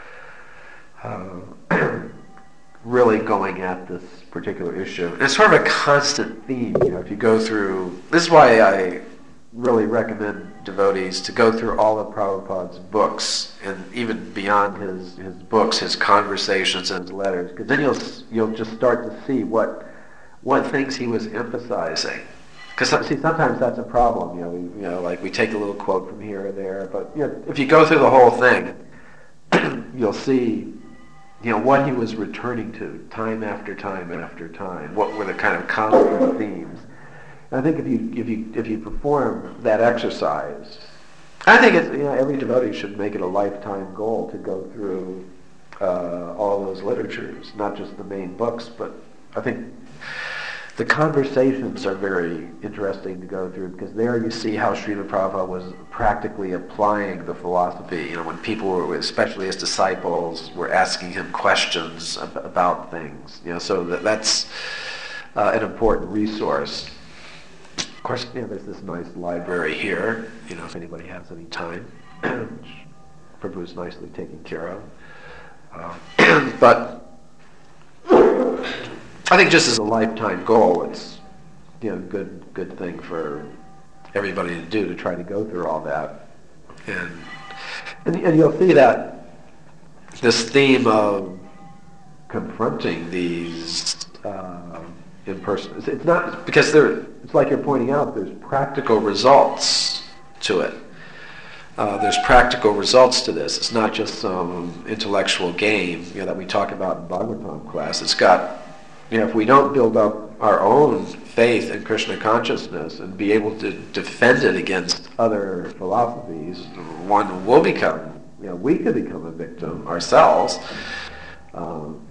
uh, really going at this particular issue. And it's sort of a constant theme, you know, if you go through, this is why I really recommend devotees to go through all of Prabhupada's books, and even beyond his, his books, his conversations and his letters, because then you'll you'll just start to see what what things he was emphasizing. Because see, sometimes that's a problem. You know, we, you know, like we take a little quote from here or there, but you know, if you go through the whole thing, you'll see, you know, what he was returning to time after time after time. What were the kind of constant themes? And I think if you if you if you perform that exercise, I think it's, you know, every devotee should make it a lifetime goal to go through uh, all those literatures, not just the main books, but I think the conversations are very interesting to go through, because there you see how Srila Prabhupada was practically applying the philosophy. You know, when people were, especially his disciples, were asking him questions ab- about things. You know, so that, that's uh, an important resource. Of course, you know, there's this nice library here. You know, if anybody has any time, which Prabhu's nicely taken care of. Uh, but I think just as a lifetime goal, it's you know, good good thing for everybody to do, to try to go through all that. And and, and you'll see that this theme of confronting these uh, impersonal, it's not because they're, it's like you're pointing out, there's practical results to it. Uh, there's practical results to this. It's not just some intellectual game, you know, that we talk about in Bhagavatam class. It's got, you know, if we don't build up our own faith in Krishna consciousness and be able to defend it against other philosophies, one will become, you know, we could become a victim ourselves. Um,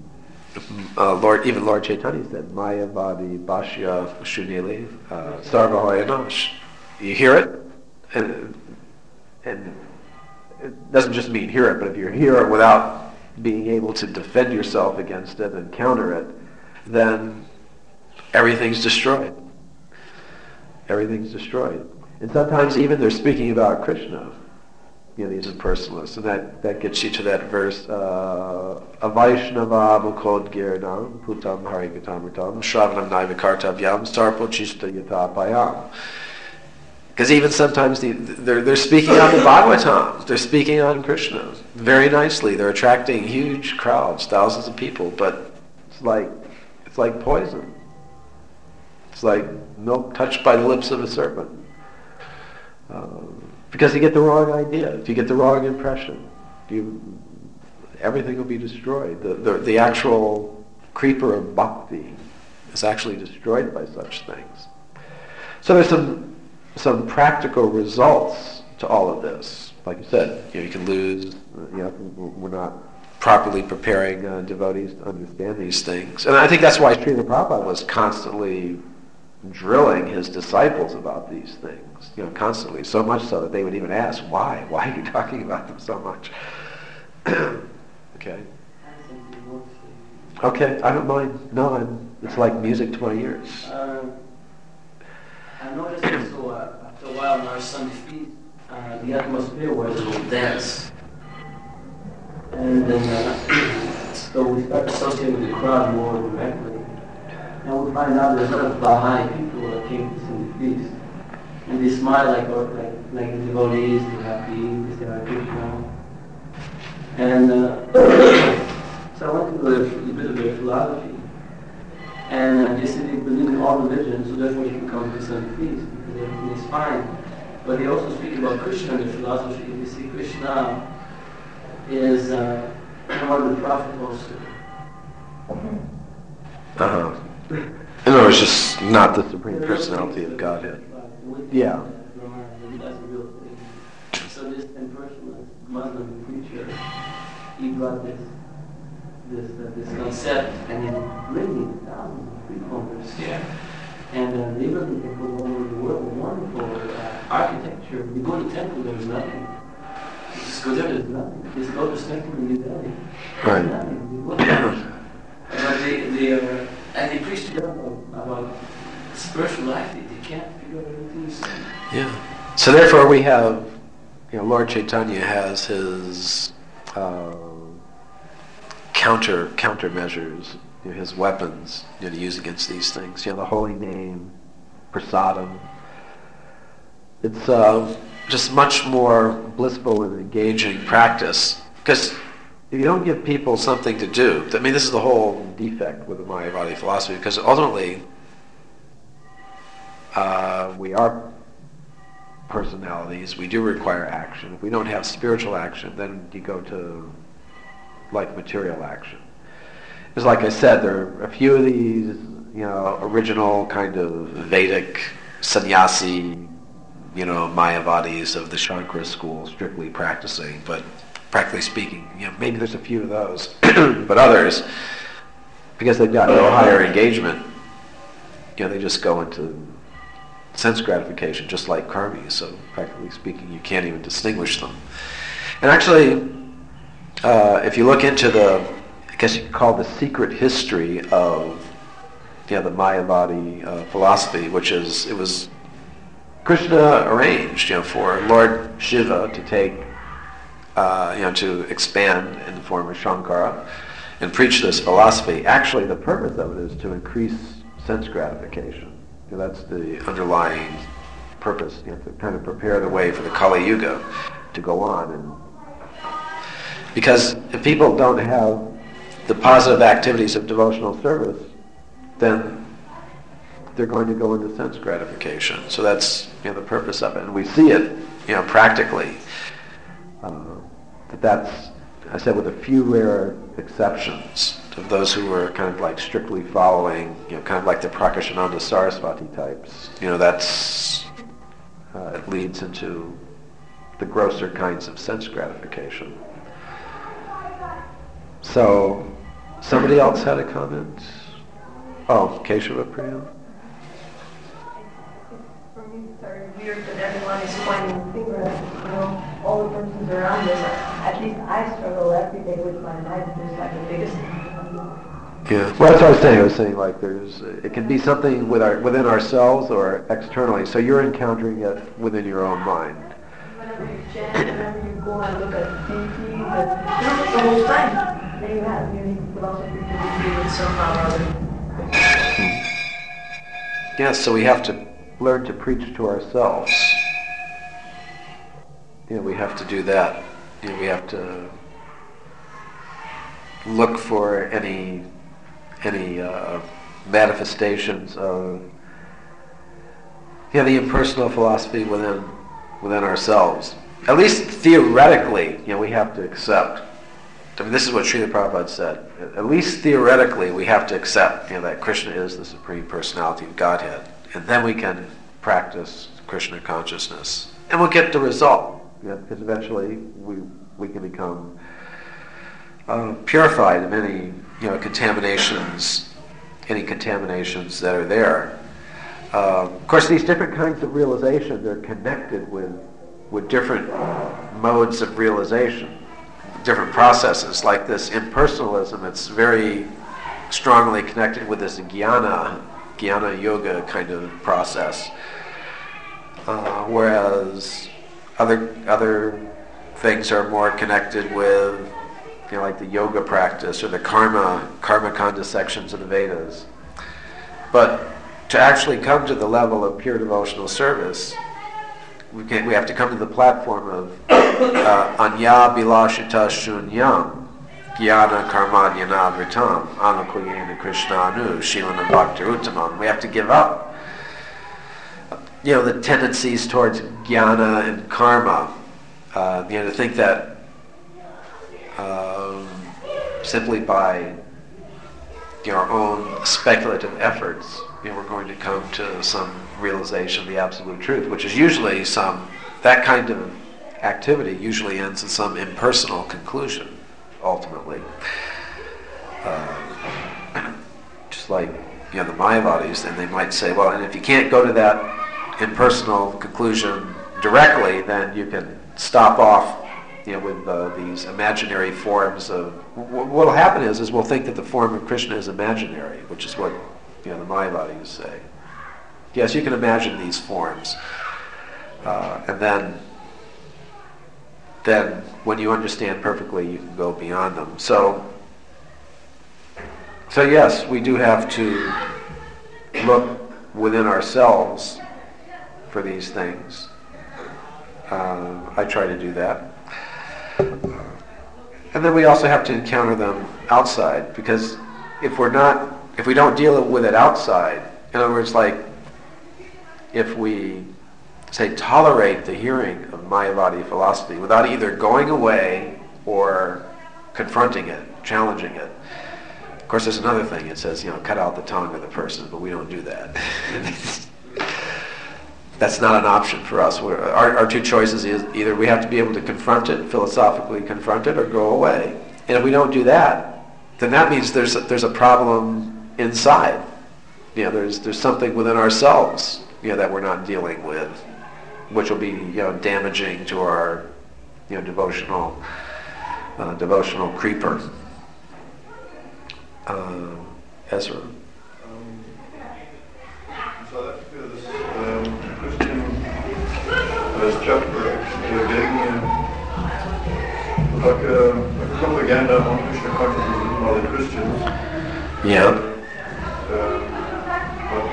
uh, Lord, even Lord Chaitanya said, Mayavadi Bhashya Shunili uh, Sarvahayana. You hear it, and and it doesn't just mean hear it, but if you hear it without being able to defend yourself against it and counter it, then everything's destroyed. Everything's destroyed. And sometimes even they're speaking about Krishna, you know, these impersonalists, and that, that gets you to that verse, uh, Avaishnava mukod girdam putam harikatamritam shravanam naivakartavyam starpo chista yatapayam. Because even sometimes the, they're, they're speaking on the Bhagavatam, they're speaking on Krishna very nicely, they're attracting huge crowds, thousands of people, but it's like it's like poison. It's like milk touched by the lips of a serpent. Um, because you get the wrong idea, if you get the wrong impression, you, everything will be destroyed. The, the, the actual creeper of bhakti is actually destroyed by such things. So there's some some practical results to all of this. Like you said, you know, you can lose, you know, we're not properly preparing uh, devotees to understand these things. And I think that's why Srila Prabhupada was constantly drilling his disciples about these things, you know, constantly, so much so that they would even ask, why? Why are you talking about them so much? Okay. Okay, I don't mind. No, I'm, it's like music to my ears. Um, I noticed also uh, after a while on our Sunday feast, uh, the atmosphere was a little dense. And then, uh, so we start associating with the crowd more directly. And we find out there's a lot of Baha'i people that came to Sunday feast. And they smile like like like the devotees, they're happy, they say Hare Krishna. And uh, so I went to a, a bit of their philosophy. And uh, they said they believe in all religions, so therefore you can come to Sunday feast because everything is fine. But they also speak about Krishna in their philosophy. They say Krishna is uh, one of the prophets also. Uh-huh. No, it's just not the Supreme Personality of Godhead. Yeah. That's a real thing. So this impersonalist Muslim preacher, he brought this this uh, this concept and then bringing thousands of freeholders. Yeah. And uh, they really think all over the world, wonderful uh, architecture. You go to the temple, there's nothing. You just go there, there's nothing. There's no perspective in New Delhi. Right. Nothing. You look at it. But they, they uh, and they preach to them about spiritual life. They, they can't figure out everything you say. Yeah. So therefore we have, you know, Lord Chaitanya has his uh, counter countermeasures, you know, his weapons, you know, to use against these things. You know, the holy name, prasadam. It's uh, just much more blissful and engaging practice. Because if you don't give people something to do, I mean, this is the whole defect with the Mayavadi philosophy, because ultimately uh, we are personalities, we do require action. If we don't have spiritual action, then you go to like material action. Because like I said, there are a few of these, you know, original kind of Vedic sannyasi, you know, Mayavadis of the Shankara school, strictly practicing, but practically speaking, you know, maybe there's a few of those, but others, because they've got no higher engagement, you know, they just go into sense gratification, just like karmis. So practically speaking, you can't even distinguish them. And actually, uh, if you look into the, I guess you could call the secret history of, you know, the Mayavadi uh, philosophy, which is, it was Krishna arranged, you know, for Lord Shiva to take, uh, you know, to expand in the form of Shankara and preach this philosophy. Actually, the purpose of it is to increase sense gratification. You know, that's the underlying purpose. You have to kind of prepare the way for the Kali Yuga to go on. And because if people don't have the positive activities of devotional service, then they're going to go into sense gratification. So that's, you know, the purpose of it. And we see it, you know, practically. Uh, that that's, I said, with a few rare exceptions of those who were kind of like strictly following, you know, kind of like the Prakashananda Saraswati types. You know, that's, uh, it leads into the grosser kinds of sense gratification. So, somebody else had a comment? Oh, Keshava Priya? For me, it's very weird that everyone is pointing the finger at, you know, all the persons around us. At least I struggle every day with my life. There's like the biggest... Yeah. Well, that's what I was saying. I was saying like there's, it can be something with our, within ourselves or externally. So you're encountering it within your own mind. Whenever you chant, whenever you go and look at deities, that you know, the whole time. Then you have unique philosophy to do it somehow or other. Yes, so we have to learn to preach to ourselves. You know, we have to do that. You know, we have to look for any any uh, manifestations of, you know, the impersonal philosophy within within ourselves. At least theoretically, you know, we have to accept. I mean, this is what Srila Prabhupada said. At least theoretically, we have to accept, you know, that Krishna is the Supreme Personality of Godhead, and then we can practice Krishna consciousness, and we'll get the result. You know, because eventually we we can become uh, purified of any, you know, contaminations, any contaminations that are there. Uh, of course, these different kinds of realization, they're connected with with different modes of realization. Different processes, like this impersonalism, it's very strongly connected with this jnana, jnana yoga kind of process. Uh, whereas other other things are more connected with, you know, like the yoga practice or the karma, karma kanda sections of the Vedas. But to actually come to the level of pure devotional service, We, can, we have to come to the platform of uh, anya bilashita shunyam jnana karmanyana vritam anukuyena krishnanu shilana bhakti uttamam. We have to give up, you know, the tendencies towards jnana and karma. Uh, you know, to think that um, simply by, you know, our own speculative efforts, you know, we're going to come to some realization of the absolute truth, which is usually some, that kind of activity usually ends in some impersonal conclusion, ultimately. Uh, just like, you know, the Mayavadis, then they might say, well, and if you can't go to that impersonal conclusion directly, then you can stop off, you know, with uh, these imaginary forms of, w- what will happen is, is we'll think that the form of Krishna is imaginary, which is what, you know, the Mayavadis say. Yes, you can imagine these forms, uh, and then, then when you understand perfectly, you can go beyond them. So, so yes, we do have to look within ourselves for these things. Uh, I try to do that, and then we also have to encounter them outside, because if we're not, if we don't deal with it outside, in other words, like, if we, say, tolerate the hearing of Mayavadi philosophy without either going away or confronting it, challenging it. Of course, there's another thing. It says, you know, cut out the tongue of the person, but we don't do that. That's not an option for us. We're, our, our two choices is either we have to be able to confront it, philosophically confront it, or go away. And if we don't do that, then that means there's a, there's a problem inside. You know, there's there's something within ourselves, you know, that we're not dealing with, which will be, you know, damaging to our, you know, devotional, uh, devotional creeper. Uh, Ezra. Um, in South Africa, this um, Christian uh, chapter actually gave me a, like, a, like a propaganda on Krishna consciousness written by the Christians. Yeah. Uh, but the Krishna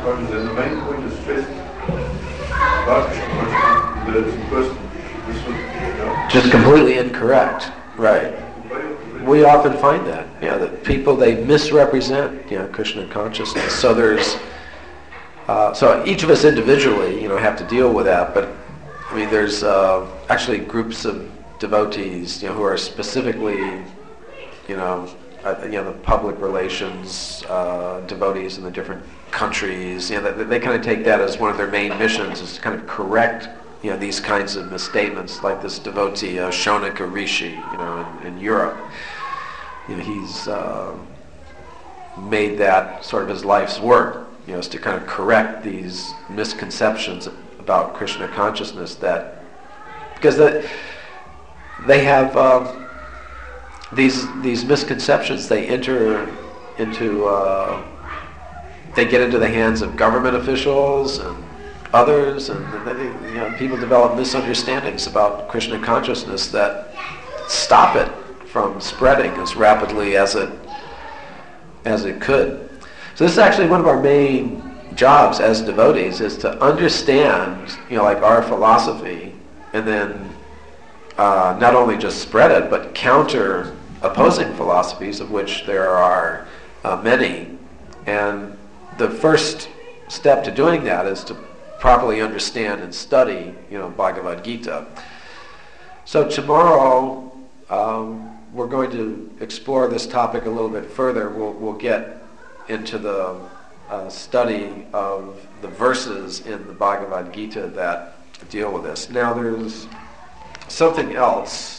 consciousness, and the main point is stressed about Krishna consciousness, that it's impersonal. This was, you know, Just completely incorrect. Right. We often find that, you know, that people, they misrepresent, you know, Krishna consciousness. So there's, uh, so each of us individually, you know, have to deal with that. But I mean, there's uh, actually groups of devotees, you know, who are specifically, you know, uh, you know, the public relations uh, devotees in the different countries. You know, they, they kind of take that as one of their main missions, is to kind of correct, you know, these kinds of misstatements, like this devotee, uh, Shaunika Rishi, you know, in, in Europe. You know, he's uh, made that sort of his life's work, you know, is to kind of correct these misconceptions about Krishna consciousness, that, because the, they have um, these these misconceptions, they enter into, uh, they get into the hands of government officials and others, and they, you know, people develop misunderstandings about Krishna consciousness that stop it from spreading as rapidly as it as it could. So this is actually one of our main jobs as devotees, is to understand, you know, like our philosophy, and then uh, not only just spread it, but counter opposing philosophies, of which there are uh, many. And the first step to doing that is to properly understand and study, you know, Bhagavad Gita. So tomorrow um, we're going to explore this topic a little bit further. We'll, we'll get into the uh, study of the verses in the Bhagavad Gita that deal with this. Now there's something else,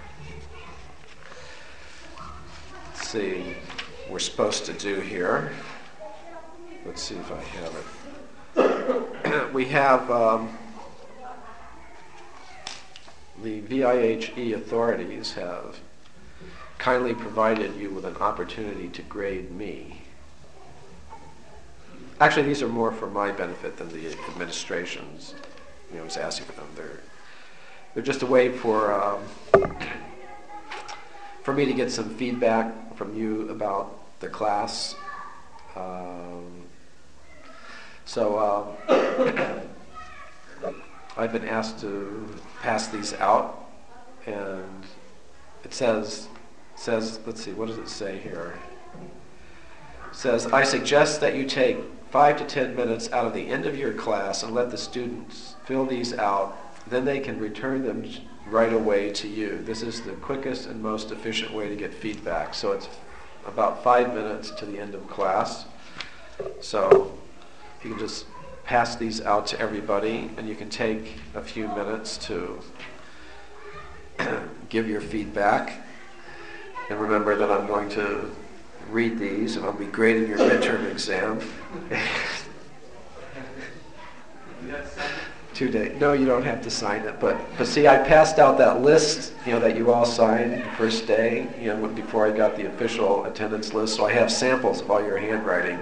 let's see, we're supposed to do here. Let's see if I have it. We have um, the V I H E authorities have kindly provided you with an opportunity to grade me. Actually, these are more for my benefit than the administration's. You know, I was asking for them. They're they're just a way for um, for me to get some feedback from you about the class. Um, so um, I've been asked to pass these out, and it says says let's see, what does it say here? It says, I suggest that you take five to ten minutes out of the end of your class and let the students fill these out. Then they can return them right away to you. This is the quickest and most efficient way to get feedback. So it's about five minutes to the end of class. So you can just pass these out to everybody, and you can take a few minutes to give your feedback. And remember that I'm going to read these, and I'll be grading your midterm exam. Two days. No, you don't have to sign it. But but see, I passed out that list, you know, that you all signed the first day, you know, before I got the official attendance list. So I have samples of all your handwriting.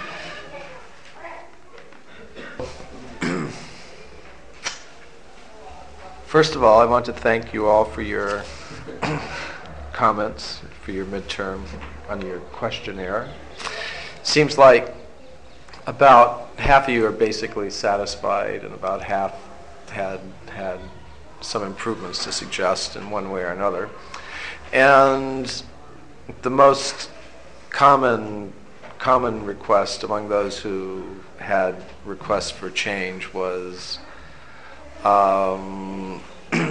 First of all, I want to thank you all for your comments, for your midterm on your questionnaire. Seems like about half of you are basically satisfied, and about half had had some improvements to suggest in one way or another. And the most common common request among those who had requests for change was um,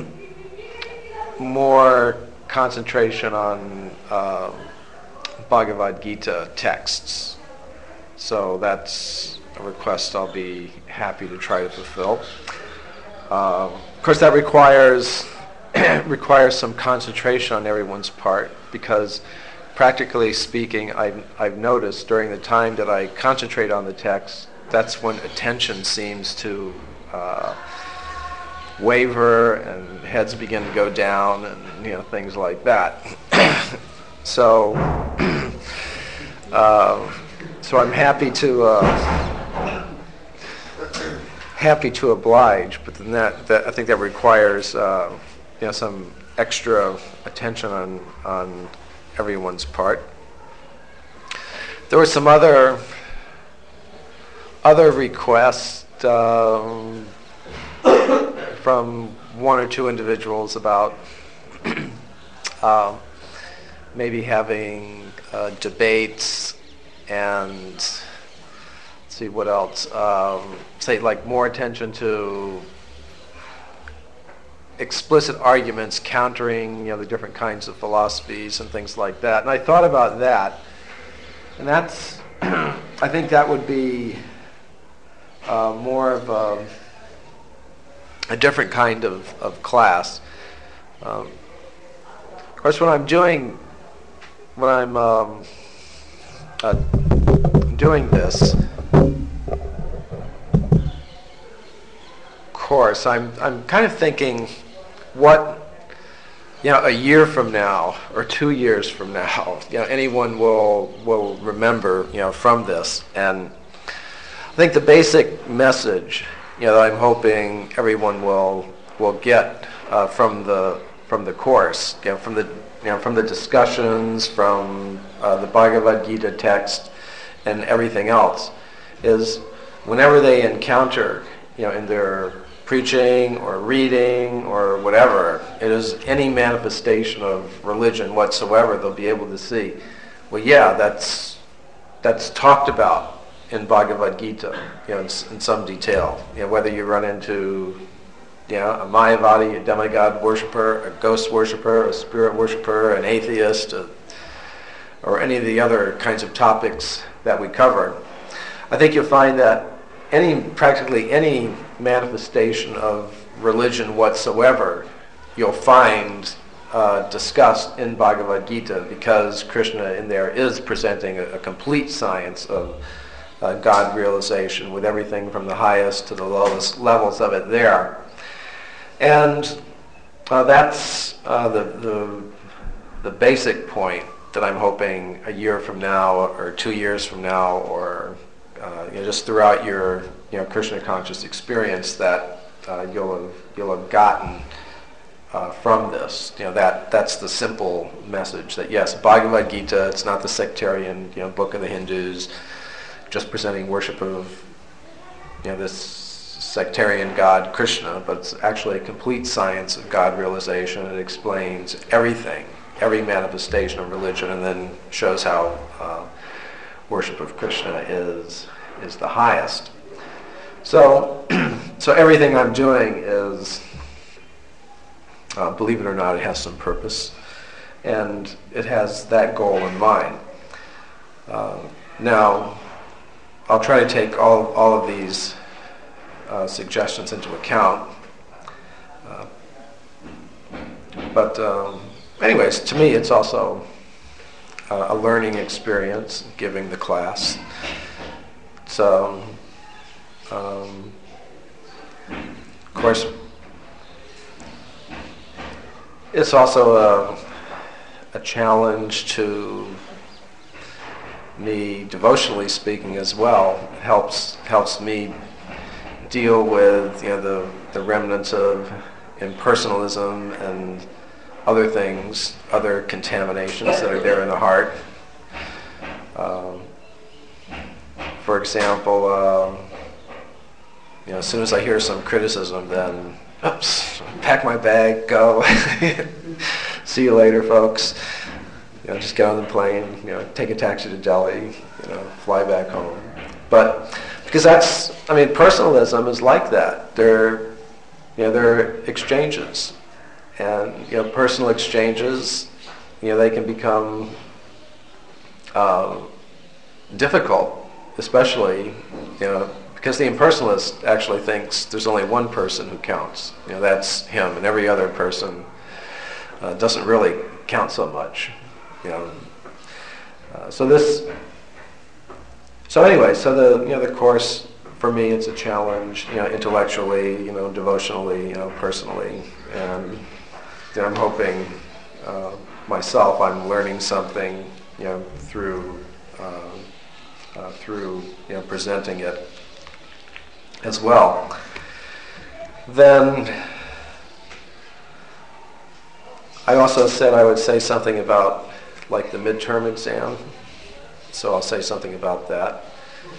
more concentration on uh, Bhagavad Gita texts. So that's a request I'll be happy to try to fulfill. Uh, of course, that requires requires some concentration on everyone's part, because practically speaking, I've, I've noticed during the time that I concentrate on the text, that's when attention seems to uh, waver and heads begin to go down, and you know, things like that. so, uh, so I'm happy to uh, happy to oblige, but then that, that I think that requires uh, you know, some extra attention on on everyone's part. There were some other other requests um, from one or two individuals about uh, maybe having uh, debates and let's see what else. Um, say like more attention to explicit arguments countering, you know, the different kinds of philosophies and things like that. And I thought about that, and that's I think that would be uh, more of a, a different kind of, of class. Um, of course, when I'm doing when I'm um, uh, doing this course, I'm I'm kind of thinking what, you know, a year from now or two years from now, you know, anyone will will remember, you know, from this. And I think the basic message, you know, that I'm hoping everyone will will get uh, from the from the course, you know, from the you know from the discussions, from uh, the Bhagavad Gita text, and everything else, is whenever they encounter, you know, in their preaching or reading or whatever, it is any manifestation of religion whatsoever, they'll be able to see, well, yeah, that's that's talked about in Bhagavad Gita, you know, in, in some detail. You know, whether you run into, you know, a Mayavadi, a demigod worshiper, a ghost worshiper, a spirit worshiper, an atheist, a, or any of the other kinds of topics that we cover, I think you'll find that any practically any manifestation of religion whatsoever you'll find uh, discussed in Bhagavad Gita, because Krishna in there is presenting a, a complete science of uh, God realization, with everything from the highest to the lowest levels of it there. And uh, that's uh, the, the the basic point that I'm hoping a year from now or two years from now, or Uh, you know, just throughout your, you know, Krishna conscious experience, that uh, you'll have you'll have gotten uh, from this. You know, that that's the simple message. That yes, Bhagavad Gita, it's not the sectarian, you know, book of the Hindus, just presenting worship of, you know, this sectarian god Krishna, but it's actually a complete science of God realization. It explains everything, every manifestation of religion, and then shows how Uh, worship of Krishna is is the highest. So, so everything I'm doing is, uh, believe it or not, it has some purpose, and it has that goal in mind. Uh, now, I'll try to take all all of these uh, suggestions into account. Uh, but, um, anyways, to me, it's also Uh, a learning experience, giving the class. So, um, of course, it's also a, a challenge to me, devotionally speaking, as well. It helps helps me deal with, you know, the the remnants of impersonalism and other things, other contaminations that are there in the heart. Um, for example, um, you know, as soon as I hear some criticism, then, oops, pack my bag, go. See you later, folks. You know, just get on the plane, you know, take a taxi to Delhi, you know, fly back home. But because that's, I mean, personalism is like that. They're, you know, they're exchanges. And, you know, personal exchanges, you know, they can become uh, difficult, especially, you know, because the impersonalist actually thinks there's only one person who counts. You know, that's him, and every other person uh, doesn't really count so much. You know, uh, so this. So anyway, so the you know the course for me, it's a challenge, you know, intellectually, you know, devotionally, you know, personally, and. I'm hoping uh, myself I'm learning something, you know, through uh, uh, through you know presenting it as well. Then I also said I would say something about like the midterm exam, so I'll say something about that.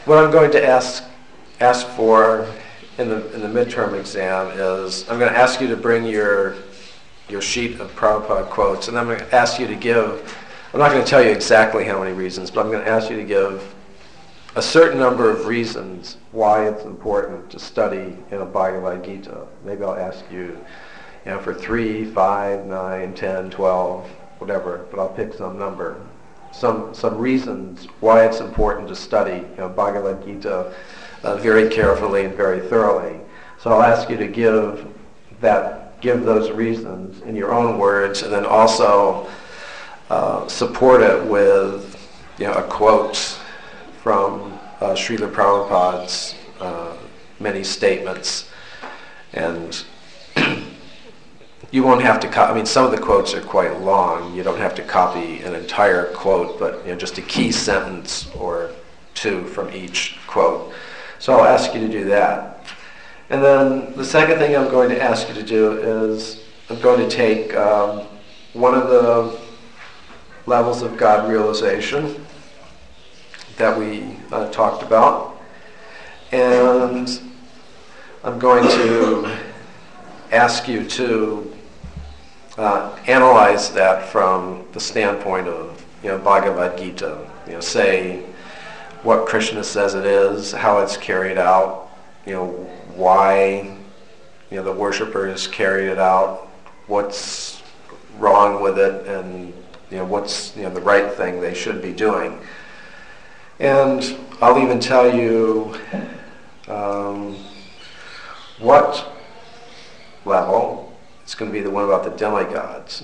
what I'm going to ask ask for in the in the midterm exam is I'm going to ask you to bring your your sheet of Prabhupada quotes, and I'm going to ask you to give. I'm not going to tell you exactly how many reasons, but I'm going to ask you to give a certain number of reasons why it's important to study in a Bhagavad Gita. Maybe I'll ask you, you know, for three, five, nine, ten, twelve, whatever, but I'll pick some number. Some some reasons why it's important to study, you know, Bhagavad Gita uh, very carefully and very thoroughly. So I'll ask you to give that, give those reasons in your own words, and then also uh, support it with, you know, a quote from uh, Srila Prabhupada's uh, many statements. And you won't have to copy, I mean, some of the quotes are quite long. You don't have to copy an entire quote, but, you know, just a key sentence or two from each quote. So I'll ask you to do that. And then the second thing I'm going to ask you to do is I'm going to take um, one of the levels of God realization that we uh, talked about, and I'm going to ask you to uh, analyze that from the standpoint of, you know, Bhagavad Gita. You know, say what Krishna says it is, how it's carried out, you know, why, you know, the worshippers carried it out, what's wrong with it, and, you know, what's, you know, the right thing they should be doing. And I'll even tell you um, what level. It's going to be the one about the demigods.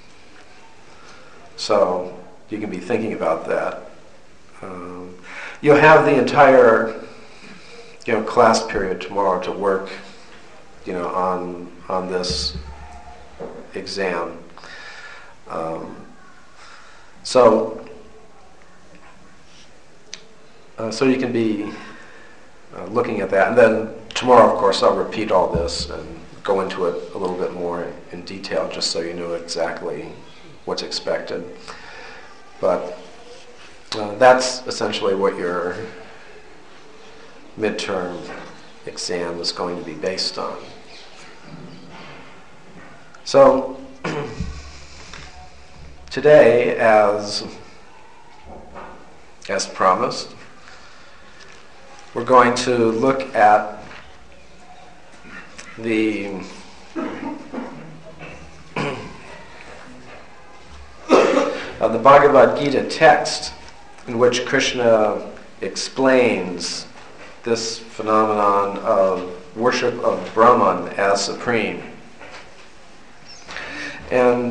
So you can be thinking about that. Um, you'll have the entire, you know, class period tomorrow to work, you know, on on this exam. Um, so. Uh, so you can be uh, looking at that. And then tomorrow, of course, I'll repeat all this and go into it a little bit more in detail, just so you know exactly what's expected. But uh, that's essentially what your midterm exam is going to be based on. So today, as as promised, we're going to look at the uh, the Bhagavad Gita text, in which Krishna explains this phenomenon of worship of Brahman as supreme. And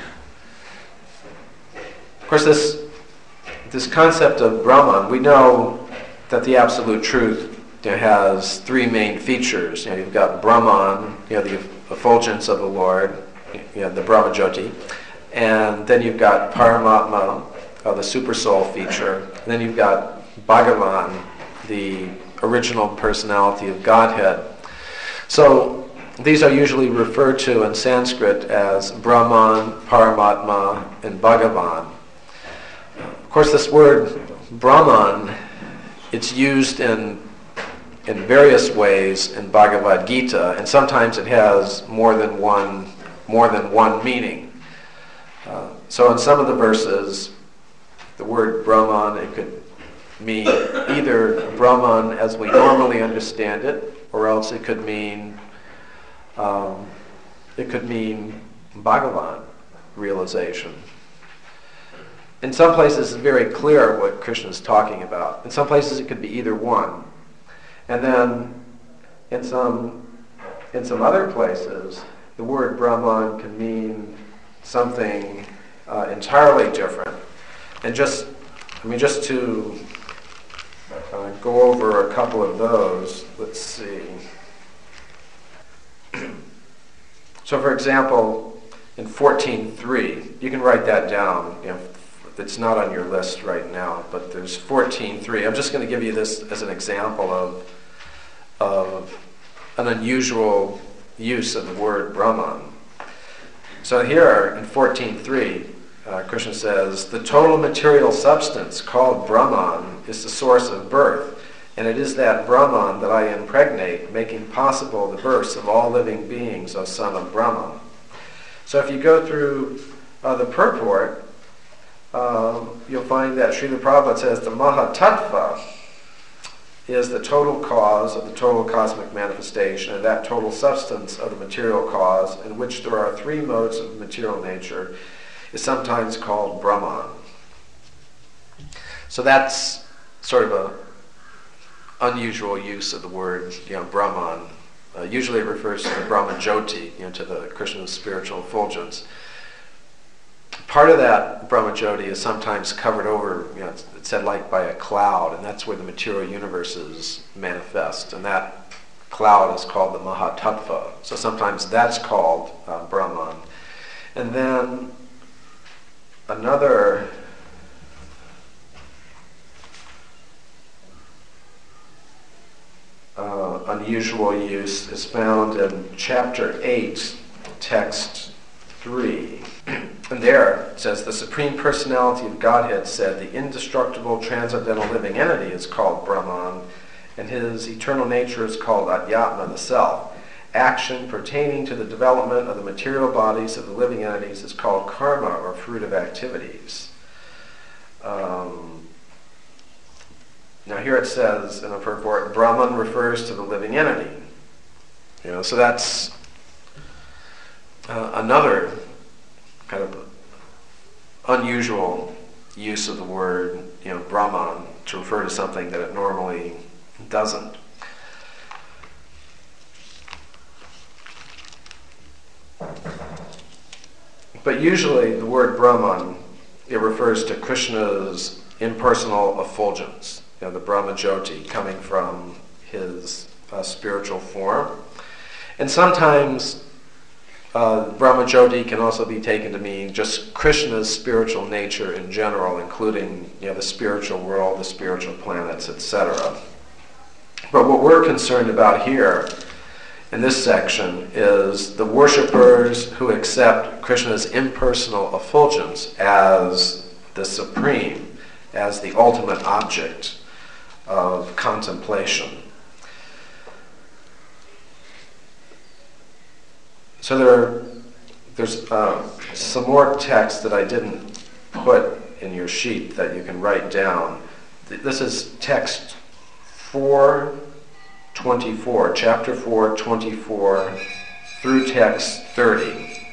of course, this this concept of Brahman, we know that the absolute truth, you know, has three main features. You know, you've got Brahman, you know, the effulgence of the Lord, you know, the Brahmajyoti, and then you've got Paramatma, uh, the super soul feature, and then you've got Bhagavan, the original personality of Godhead. So these are usually referred to in Sanskrit as Brahman, Paramatma, and Bhagavan. Of course, this word Brahman, it's used in in various ways in Bhagavad Gita, and sometimes it has more than one more than one meaning. Uh, so in some of the verses, the word Brahman, it could mean either Brahman as we normally understand it, or else it could mean um, it could mean Bhagavan realization. In some places, it's very clear what Krishna is talking about. In some places, it could be either one. And then, in some in some other places, the word Brahman can mean something uh, entirely different. And just, I mean, just to uh, go over a couple of those, let's see. So, for example, in fourteen three, you can write that down. You know, it's not on your list right now, but there's fourteen three. I'm just going to give you this as an example of of an unusual use of the word Brahman. So here in fourteen three, uh, Krishna says, the total material substance called Brahman is the source of birth, and it is that Brahman that I impregnate, making possible the birth of all living beings, O son of Brahman. So if you go through uh, the purport, uh, you'll find that Srila Prabhupada says the Mahatattva is the total cause of the total cosmic manifestation, and that total substance of the material cause, in which there are three modes of material nature, is sometimes called Brahman. So that's sort of a unusual use of the word, you know, Brahman. Uh, usually it refers to the Brahman Jyoti, you know, to the Krishna's spiritual effulgence. Part of that Brahma Jyoti is sometimes covered over, you know, it's, it's said like by a cloud, and that's where the material universes manifest, and that cloud is called the Mahatattva. So sometimes that's called uh, Brahman. And then another uh, unusual use is found in chapter eight, text three. And there it says, the Supreme Personality of Godhead said, the indestructible transcendental living entity is called Brahman, and his eternal nature is called Adhyatma, the self. Action pertaining to the development of the material bodies of the living entities is called karma, or fruit of activities. Um, now here it says in the purport, Brahman refers to the living entity. You know, so that's uh, another kind of unusual use of the word, you know, Brahman, to refer to something that it normally doesn't. But usually the word Brahman, it refers to Krishna's impersonal effulgence, you know, the Brahma Jyoti coming from his uh, spiritual form. And sometimes Uh, Brahma Jyoti can also be taken to mean just Krishna's spiritual nature in general, including, you know, the spiritual world, the spiritual planets, et cetera. But what we're concerned about here in this section is the worshippers who accept Krishna's impersonal effulgence as the supreme, as the ultimate object of contemplation. So there are, there's uh, some more text that I didn't put in your sheet that you can write down. This is text four twenty-four, chapter four twenty-four through text thirty.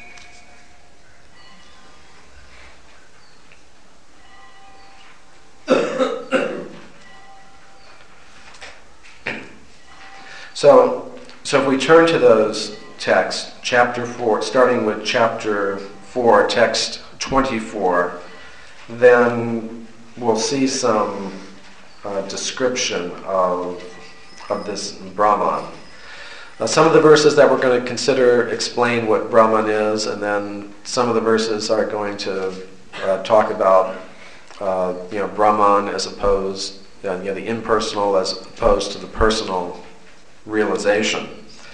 So, so if we turn to those texts, chapter four, starting with chapter four, text twenty-four, then we'll see some uh, description of of this Brahman. Uh, some of the verses that we're going to consider explain what Brahman is, and then some of the verses are going to uh, talk about uh, you know, Brahman as opposed, uh, you know, the impersonal as opposed to the personal realization.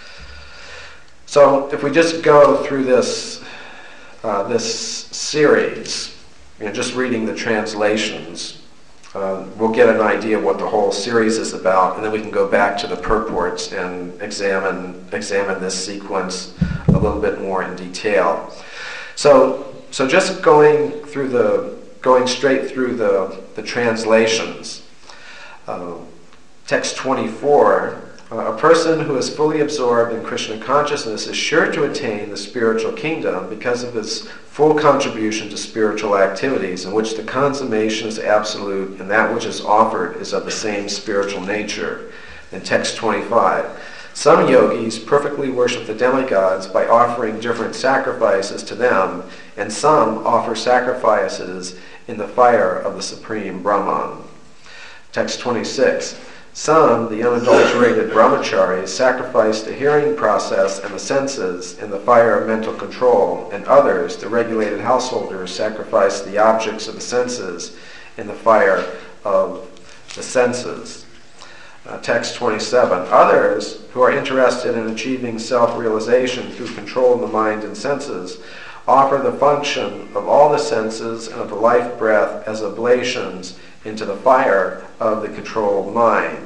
So if we just go through this uh, this series, you know, just reading the translations, uh, we'll get an idea of what the whole series is about, and then we can go back to the purports and examine examine this sequence a little bit more in detail. So so just going through the going straight through the the translations. Uh, text twenty-four. Uh, a person who is fully absorbed in Krishna consciousness is sure to attain the spiritual kingdom because of his full contribution to spiritual activities, in which the consummation is absolute and that which is offered is of the same spiritual nature. In text twenty-five, some yogis perfectly worship the demigods by offering different sacrifices to them, and some offer sacrifices in the fire of the supreme Brahman. Text twenty-six. Some, the unadulterated brahmacharis, sacrifice the hearing process and the senses in the fire of mental control, and others, the regulated householders, sacrifice the objects of the senses in the fire of the senses. Uh, text twenty-seven. Others, who are interested in achieving self-realization through control of the mind and senses, offer the function of all the senses and of the life breath as oblations into the fire of the controlled mind.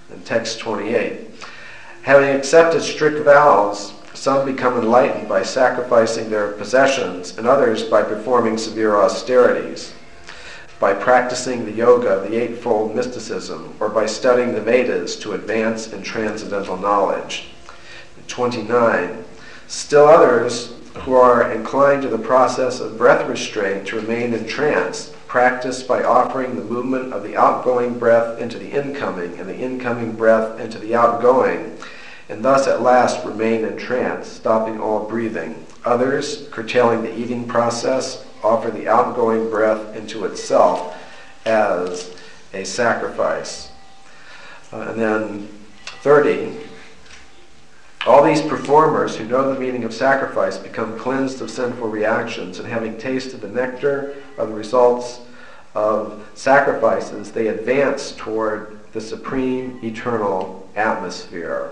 in text twenty-eight. Having accepted strict vows, some become enlightened by sacrificing their possessions, and others by performing severe austerities, by practicing the yoga, the eightfold mysticism, or by studying the Vedas to advance in transcendental knowledge. twenty-nine. Still others who are inclined to the process of breath restraint to remain in trance, practice by offering the movement of the outgoing breath into the incoming and the incoming breath into the outgoing, and thus at last remain in trance, stopping all breathing. Others, curtailing the eating process, offer the outgoing breath into itself as a sacrifice. Uh, and then thirty, all these performers who know the meaning of sacrifice become cleansed of sinful reactions, and having tasted the nectar of the results of sacrifices, they advance toward the supreme eternal atmosphere.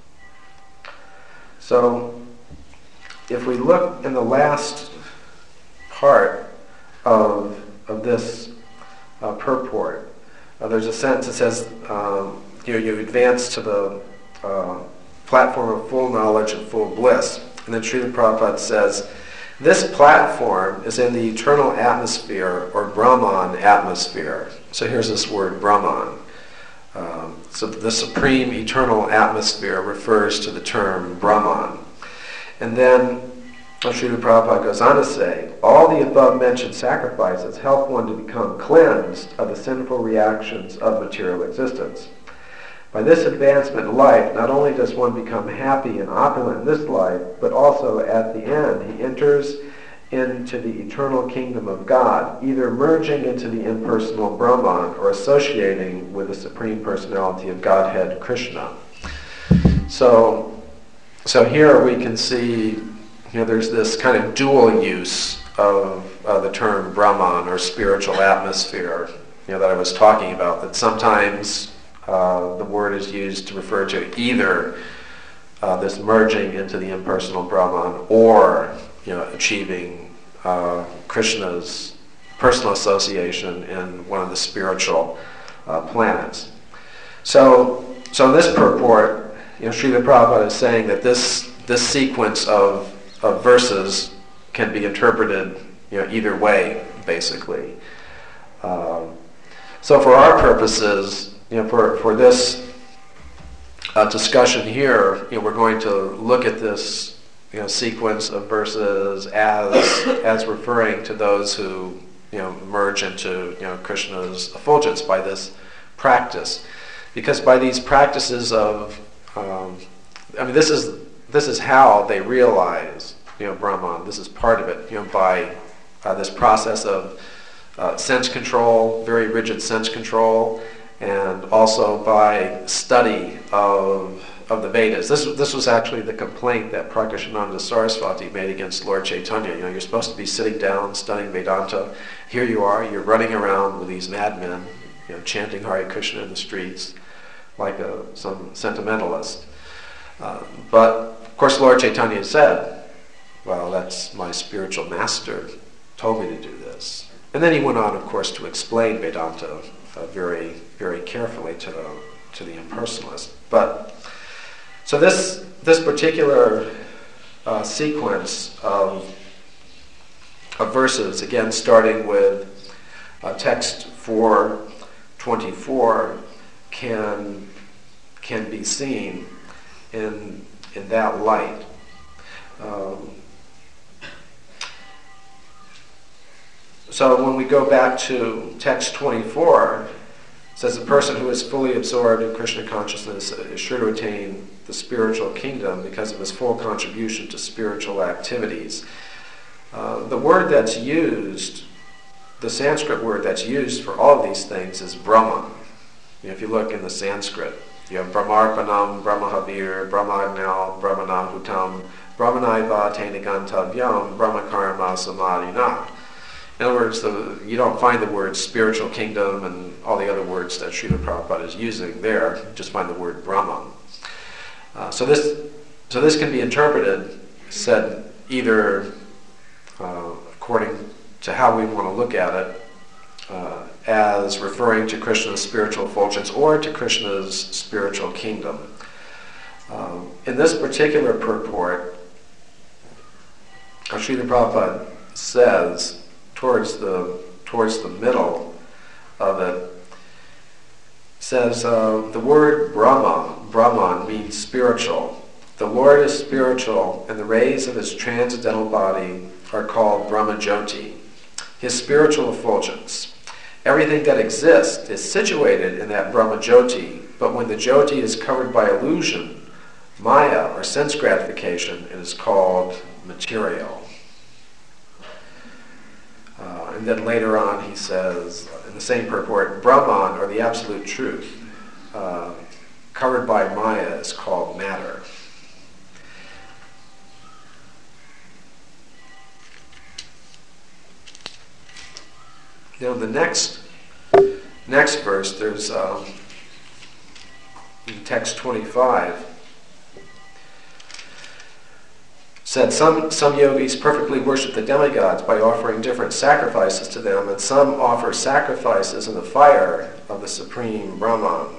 So, if we look in the last part of, of this uh, purport, uh, there's a sentence that says, um, you know, you advance to the uh, platform of full knowledge and full bliss. And then Srila Prabhupada says, this platform is in the eternal atmosphere, or Brahman atmosphere. So here's this word, Brahman. Um, so the supreme eternal atmosphere refers to the term Brahman. And then Srila Prabhupada goes on to say, all the above mentioned sacrifices help one to become cleansed of the sinful reactions of material existence. By this advancement in life, not only does one become happy and opulent in this life, but also at the end he enters into the eternal kingdom of God, either merging into the impersonal Brahman or associating with the Supreme Personality of Godhead, Krishna. So, so here we can see, you know, there's this kind of dual use of uh, the term Brahman, or spiritual atmosphere, you know, that I was talking about, that sometimes Uh, the word is used to refer to either uh, this merging into the impersonal Brahman, or, you know, achieving uh, Krishna's personal association in one of the spiritual uh, planets. So, so in this purport, you know, Srila Prabhupada is saying that this this sequence of of verses can be interpreted, you know, either way, basically. Um, so for our purposes, you know, for, for this uh, discussion here, you know, we're going to look at this, you know, sequence of verses as as referring to those who, you know, merge into, you know, Krishna's effulgence by this practice, because by these practices of, um, I mean, this is this is how they realize, you know, Brahman. This is part of it, you know, by uh, this process of uh, sense control, very rigid sense control. And also by study of of the Vedas. This this was actually the complaint that Prakashananda Saraswati made against Lord Chaitanya. You know, you're supposed to be sitting down studying Vedanta. Here you are, you're running around with these madmen, you know, chanting Hare Krishna in the streets like a, some sentimentalist. Uh, but of course, Lord Chaitanya said, "Well, that's my spiritual master told me to do this." And then he went on, of course, to explain Vedanta Uh, very, very carefully to the to the impersonalist. But so this this particular uh, sequence of of verses, again starting with uh, text four twenty-four, can can be seen in in that light. Um, So when we go back to text twenty-four, it says the person who is fully absorbed in Krishna consciousness is sure to attain the spiritual kingdom because of his full contribution to spiritual activities. Uh, the word that's used, the Sanskrit word that's used for all of these things is Brahman. You know, if you look in the Sanskrit, you have Brahmarpanam, Brahmahavir, Brahmagnal, Brahmanahutam, Brahmanaiva Tenigantavyam, Brahmakarma Samadhina. In other words, the, you don't find the word spiritual kingdom and all the other words that Srila Prabhupada is using there. You just find the word Brahman. Uh, so this so this can be interpreted, said either uh, according to how we want to look at it, uh, as referring to Krishna's spiritual effulgence or to Krishna's spiritual kingdom. Um, in this particular purport, Srila Prabhupada says towards the towards the middle of it, says uh, the word Brahma, Brahman means spiritual. The Lord is spiritual, and the rays of his transcendental body are called Brahma Jyoti, his spiritual effulgence. Everything that exists is situated in that Brahma Jyoti, but when the Jyoti is covered by illusion, Maya, or sense gratification, it is called material. Uh, and then later on he says, in the same purport, Brahman, or the absolute truth, uh, covered by Maya, is called matter. Now the next next verse, there's um, in text twenty-five, said some, some yogis perfectly worship the demigods by offering different sacrifices to them, and some offer sacrifices in the fire of the Supreme Brahman.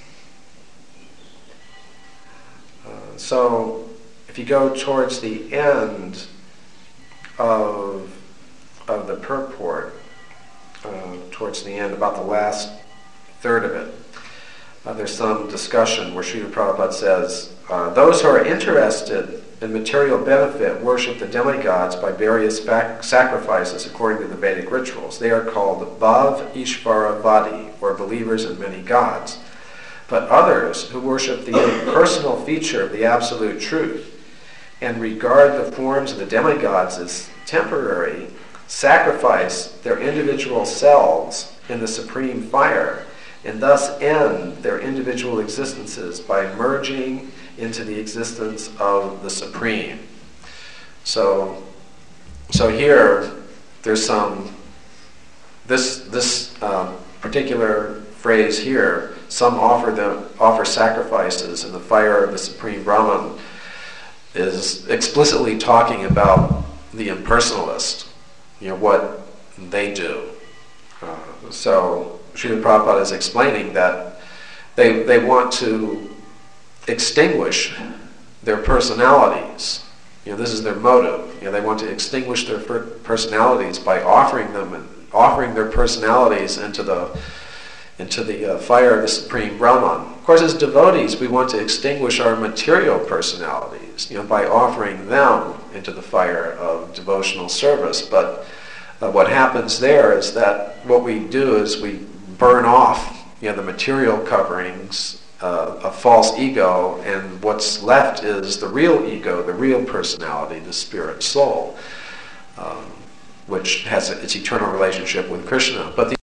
Uh, so if you go towards the end of, of the purport, uh, towards the end, about the last third of it, uh, there's some discussion where Srila Prabhupada says, uh, those who are interested in material benefit worship the demigods by various bac- sacrifices according to the Vedic rituals. They are called Bhav Ishvara Vadi, or believers in many gods. But others who worship the impersonal feature of the absolute truth and regard the forms of the demigods as temporary, sacrifice their individual selves in the supreme fire, and thus end their individual existences by merging into the existence of the Supreme. So, so here, there's some, this this um, particular phrase here, some offer them offer sacrifices in the fire of the Supreme Brahman, is explicitly talking about the impersonalist, you know, what they do. Uh, so Srila Prabhupada is explaining that they they want to extinguish their personalities. You know, this is their motive. You know, they want to extinguish their personalities by offering them and offering their personalities into the into the uh, fire of the Supreme Brahman. Of course, as devotees, we want to extinguish our material personalities, you know, by offering them into the fire of devotional service. But uh, what happens there is that what we do is we burn off, you know, the material coverings, uh, a false ego, and what's left is the real ego, the real personality, the spirit soul, um, which has its eternal relationship with Krishna. But the